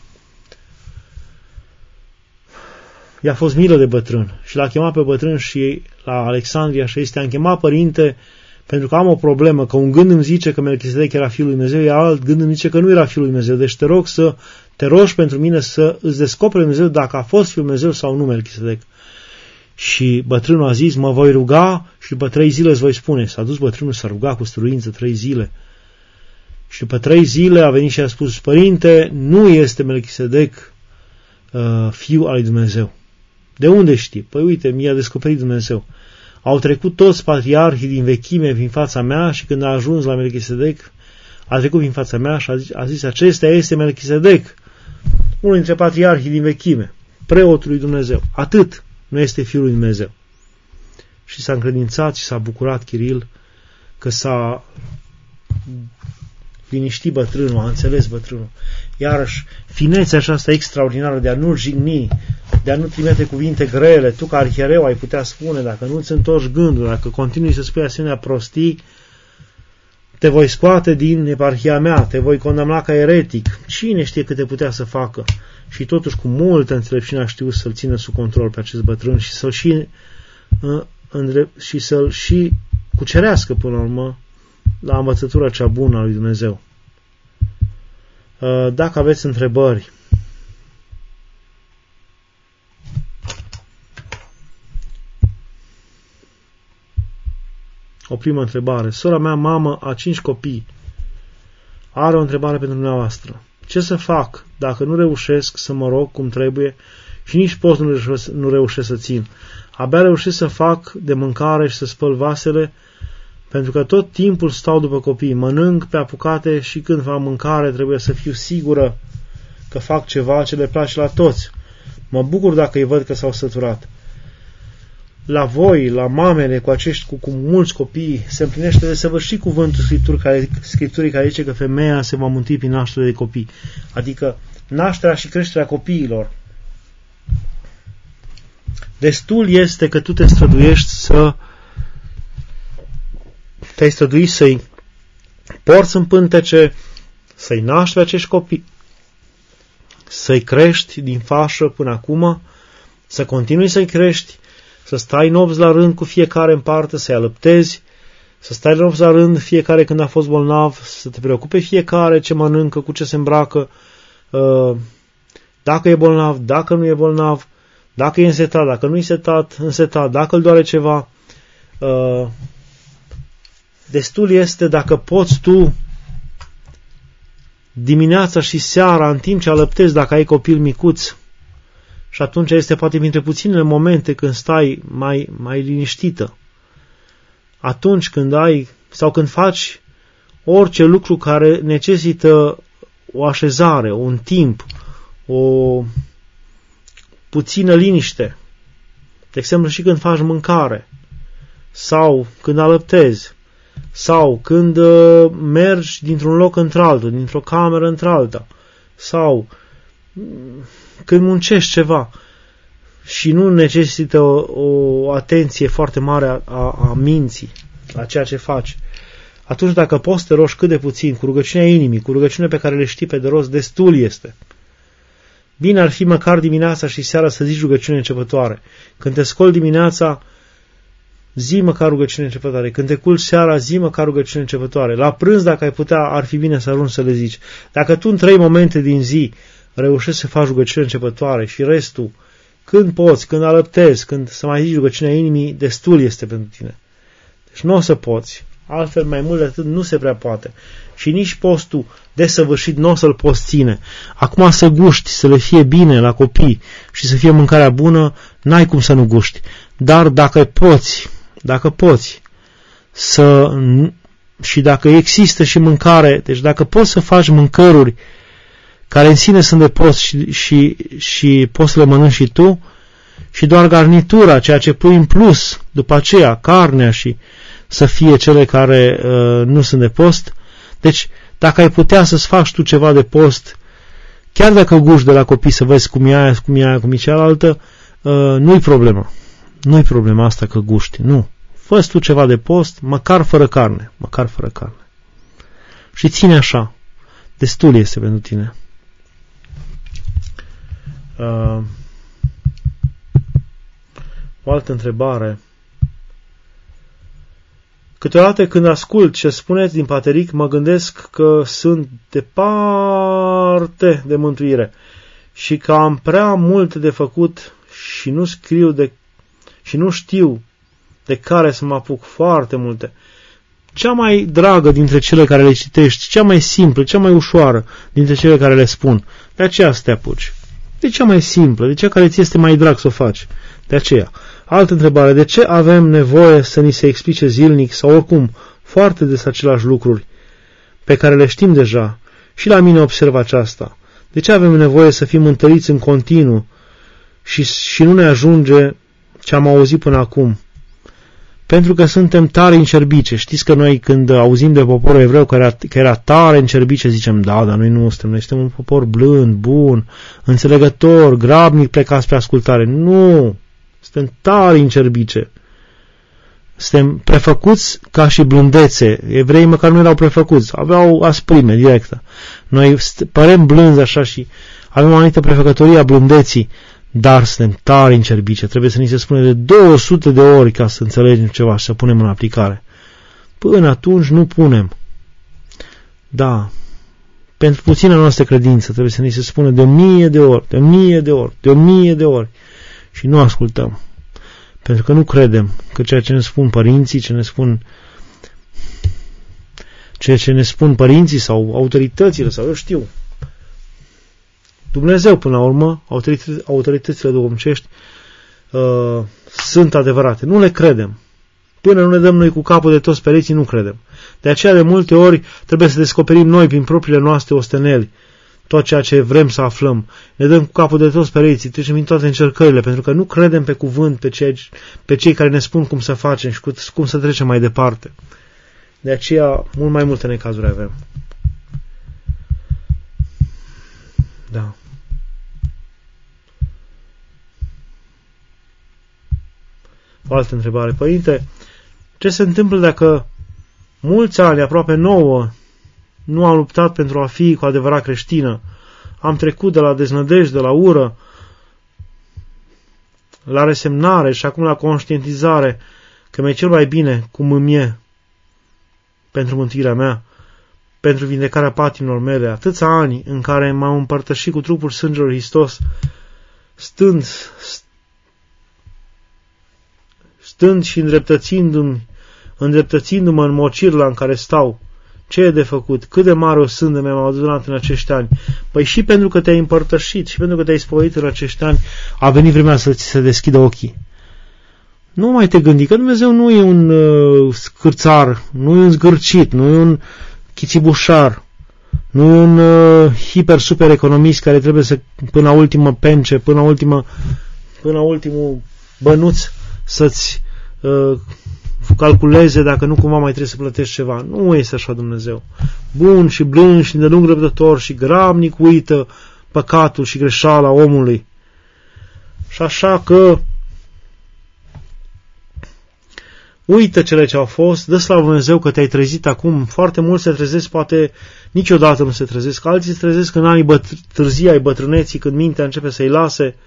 I-a fost milă de bătrân și l-a chemat pe bătrân și la Alexandria și este: am chemat, părinte, pentru că am o problemă, că un gând îmi zice că Melchisedec era Fiul lui Dumnezeu, iar alt gând îmi zice că nu era Fiul lui Dumnezeu. Deci te rog să te rogi pentru mine să îți descoperi Dumnezeu dacă a fost Fiul lui Dumnezeu sau nu Melchisedec. Și bătrânul a zis, mă voi ruga și după 3 zile îți voi spune. S-a dus bătrânul, s-a rugat cu stăruință 3 zile. Și după 3 zile a venit și a spus, părinte, nu este Melchisedec fiul al lui Dumnezeu. De unde știi? Păi uite, mi-a descoperit Dumnezeu. Au trecut toți patriarhii din vechime prin fața mea și când a ajuns la Melchisedec, a trecut prin fața mea și a zis, acesta este Melchisedec, unul dintre patriarhii din vechime, preotul lui Dumnezeu. Atât, nu este fiul lui Dumnezeu. Și s-a încredințat și s-a bucurat Chiril că s-a liniștit bătrânul, a înțeles bătrânul. Iarăși, finețea aceasta extraordinară de a nu jigni, de a nu trimite cuvinte grele, tu ca arhiereu ai putea spune, dacă nu-ți întorci gândul, dacă continui să spui asemenea prostii, te voi scoate din eparhia mea, te voi condamna ca eretic. Cine știe câte putea să facă? Și totuși cu multă înțelepciune a știut să-l țină sub control pe acest bătrân și să-l și cucerească până la urmă la învățătura cea bună a lui Dumnezeu. Dacă aveți întrebări, o primă întrebare. Sora mea, mamă, a 5 copii. Are o întrebare pentru dumneavoastră. Ce să fac dacă nu reușesc să mă rog cum trebuie și nici post nu reușesc să țin? Abia reușesc să fac de mâncare și să spăl vasele, pentru că tot timpul stau după copii, mănânc pe apucate și când fac mâncare trebuie să fiu sigură că fac ceva ce le place la toți. Mă bucur dacă îi văd că s-au săturat. La voi, la mamele cu mulți copii, se împlinește desăvârșit cuvântul Scripturii care zice că femeia se va mântui prin naștere de copii. Adică nașterea și creșterea copiilor. Destul este că tu te străduiești te-ai străduit să-i porți în pântece, să-i naști pe acești copii, să-i crești din fașă până acum, să continui să-i crești, să stai nopți la rând cu fiecare în parte, să-i alăptezi, să stai nopți la rând fiecare când a fost bolnav, să te preocupe fiecare ce mănâncă, cu ce se îmbracă, dacă e bolnav, dacă nu e bolnav, dacă e însetat, dacă nu e însetat, dacă îl doare ceva. Destul este dacă poți tu dimineața și seara, în timp ce alăptezi, dacă ai copil micuț, și atunci este poate printre puținele momente când stai mai liniștită. Atunci când ai, sau când faci orice lucru care necesită o așezare, un timp, o puțină liniște. De exemplu, și când faci mâncare, sau când alăptezi, sau când mergi dintr-un loc într-altul, dintr-o cameră într-alta, sau când muncești ceva și nu necesită o atenție foarte mare a minții la ceea ce faci, atunci dacă poți să te rogi cât de puțin, cu rugăciunea inimii, cu rugăciunea pe care le știi pe de rost, destul este. Bine ar fi măcar dimineața și seara să zici rugăciune începătoare. Când te scoli dimineața, zi măcar rugăciune începătoare. Când te culci seara, zi măcar rugăciune începătoare. La prânz, dacă ai putea, ar fi bine să ajungi să le zici. Dacă tu în 3 momente din zi reușești să faci rugăciune începătoare și restul, când poți, când alăptezi, când să mai zici rugăciunea inimii, destul este pentru tine. Deci nu o să poți. Altfel, mai mult de atât, nu se prea poate. Și nici postul desăvârșit nu o să-l poți ține. Acum să guști, să le fie bine la copii și să fie mâncarea bună, n-ai cum să nu guști. Dar dacă poți și dacă există și mâncare, deci dacă poți să faci mâncăruri care în sine sunt de post și poți să le mănânci și tu, și doar garnitura, ceea ce pui în plus, după aceea, carnea și să fie cele care nu sunt de post. Deci, dacă ai putea să-ți faci tu ceva de post, chiar dacă guști de la copii să vezi cum e aia, cum e cealaltă, nu-i problemă. Nu-i problema asta că guști, nu. Fă-ți tu ceva de post, măcar fără carne. Și ține așa. Destul este pentru tine. O altă întrebare. Câteodată când ascult ce spuneți din Pateric, mă gândesc că sunt departe de mântuire și că am prea mult de făcut și și nu știu de care să mă apuc, foarte multe. Cea mai dragă dintre cele care le citești, cea mai simplă, cea mai ușoară dintre cele care le spun, de aceea să te apuci. De cea mai simplă, de cea care ți este mai drag să o faci. De aceea. Altă întrebare, de ce avem nevoie să ni se explice zilnic sau oricum foarte des aceleași lucruri pe care le știm deja? Și la mine observ aceasta. De ce avem nevoie să fim întăriți în continuu și nu ne ajunge ce am auzit până acum? Pentru că suntem tare în cerbice. Știți că noi când auzim de poporul evreu că era tare în cerbice, zicem, da, dar noi nu suntem. Noi suntem un popor blând, bun, înțelegător, grabnic plecat spre ascultare. Nu! Suntem tare în cerbice. Suntem prefăcuți ca și blândețe. Evreii măcar nu erau prefăcuți, aveau asprime directă. Noi părem blânzi așa și avem o anumită prefăcătorie a blândeții, dar suntem tare în cerbice. Trebuie să ni se spune de 200 de ori ca să înțelegem ceva și să punem în aplicare. Până atunci nu punem. Da. Pentru puțină noastră credință trebuie să ni se spune de 1000 de ori, de 1000 de ori, de 1000 de ori. Și nu ascultăm. Pentru că nu credem că ceea ce ne spun părinții, ceea ce ne spun părinții sau autoritățile, sau eu știu, Dumnezeu până la urmă, autoritățile duhovnicești sunt adevărate. Nu le credem. Până nu ne dăm noi cu capul de toți pereții, nu credem. De aceea de multe ori trebuie să descoperim noi prin propriile noastre osteneli tot ceea ce vrem să aflăm. Ne dăm cu capul de toți pereții, trecem prin toate încercările, pentru că nu credem pe cuvânt pe cei care ne spun cum să facem și cum să trecem mai departe. De aceea, mult mai multe necazuri avem. Da. O altă întrebare. Părinte, ce se întâmplă dacă mulți ani, aproape 9, nu am luptat pentru a fi cu adevărat creștină? Am trecut de la deznădejde, la ură, la resemnare și acum la conștientizare că mi-e cel mai bine cum îmi e pentru mântuirea mea, pentru vindecarea patimilor mele, atâția ani în care m-am împărtășit cu trupul sângelui Hristos, stând și îndreptățindu-mă în mocirla în care stau. Ce e de făcut? Cât de mare o sânde mi-am adunat în acești ani? Păi și pentru că te-ai împărtășit și pentru că te-ai spovedit în acești ani, a venit vremea să ți se deschidă ochii. Nu mai te gândi că Dumnezeu nu e un scârțar, nu e un zgârcit, nu e un chițibușar, nu e un hiper-super economist care trebuie să, până la ultimă pence, până la ultimul bănuț să-ți calculeze dacă nu cumva mai trebuie să plătești ceva. Nu este așa Dumnezeu. Bun și blând și de lung răbdător și grabnic uită păcatul și greșeala omului. Și așa că uită cele ce au fost, dă slavă Dumnezeu că te-ai trezit acum. Foarte mulți se trezesc, poate niciodată nu se trezesc. Alții se trezesc în anii târzii ai bătrâneții, când mintea începe să-i lase.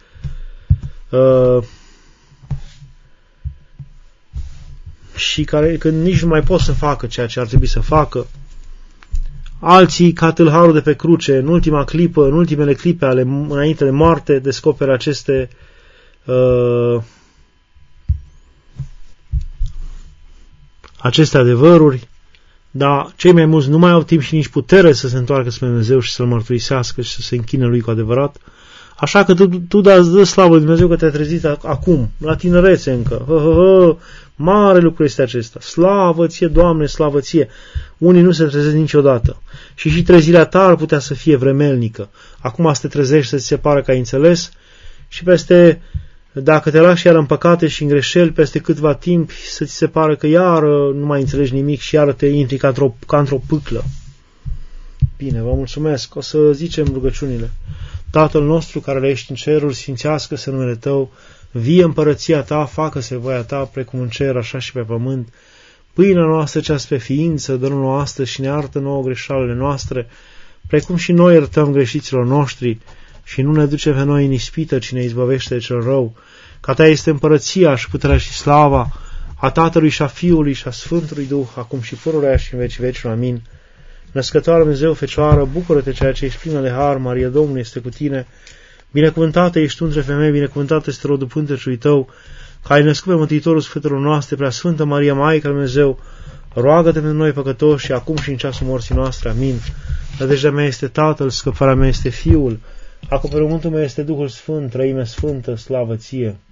Și când nici nu mai pot să facă ceea ce ar trebui să facă. Alții, ca tâlharul de pe cruce, în ultima clipă, în ultimele clipe înainte de moarte, descoperă aceste adevăruri, dar cei mai mulți nu mai au timp și nici putere să se întoarcă spre Dumnezeu și să-L mărturisească și să se închine Lui cu adevărat. Așa că tu dă slavă lui Dumnezeu că te-ai trezit acum, la tinerețe încă. Mare lucru este acesta. Slavă ție, Doamne, slavă ție. Unii nu se trezesc niciodată. Și trezirea ta ar putea să fie vremelnică. Acum să te trezești, să-ți se pară că ai înțeles și dacă te lași iar în păcate și în greșeli, peste câtva timp să ți se pară că iar nu mai înțelegi nimic și iar te intri ca într-o pâclă. Bine, vă mulțumesc. O să zicem rugăciunile. Tatăl nostru care ești în ceruri, sfințească-se numele Tău, vie împărăția Ta, facă-se voia Ta, precum în cer, așa și pe pământ. Pâinea noastră cea pe ființă, dă-ne astăzi și ne iartă nouă greșalele noastre, precum și noi iertăm greșiților noștri, și nu ne duce pe noi în ispită, ci ne izbăvește de cel rău. Ca Ta este împărăția și puterea și slava a Tatălui și a Fiului și a Sfântului Duh, acum și pururea și în vecii vecilor. Amin. Născătoare Dumnezeu, Fecioară, bucură-te ceea ce ești plină de har, Maria Domnul este cu tine. Binecuvântată ești tu între femei, binecuvântată este rodul pântecului tău, că ai născut pe Mântuitorul sufletelor noastre, Preasfântă Maria, Maica lui Dumnezeu, roagă-te pentru noi păcătoși, acum și în ceasul morții noastre. Amin. Nădejdea mea este Tatăl, scăparea mea este Fiul, acoperământul meu este Duhul Sfânt, Trăimea Sfântă, slavă ție.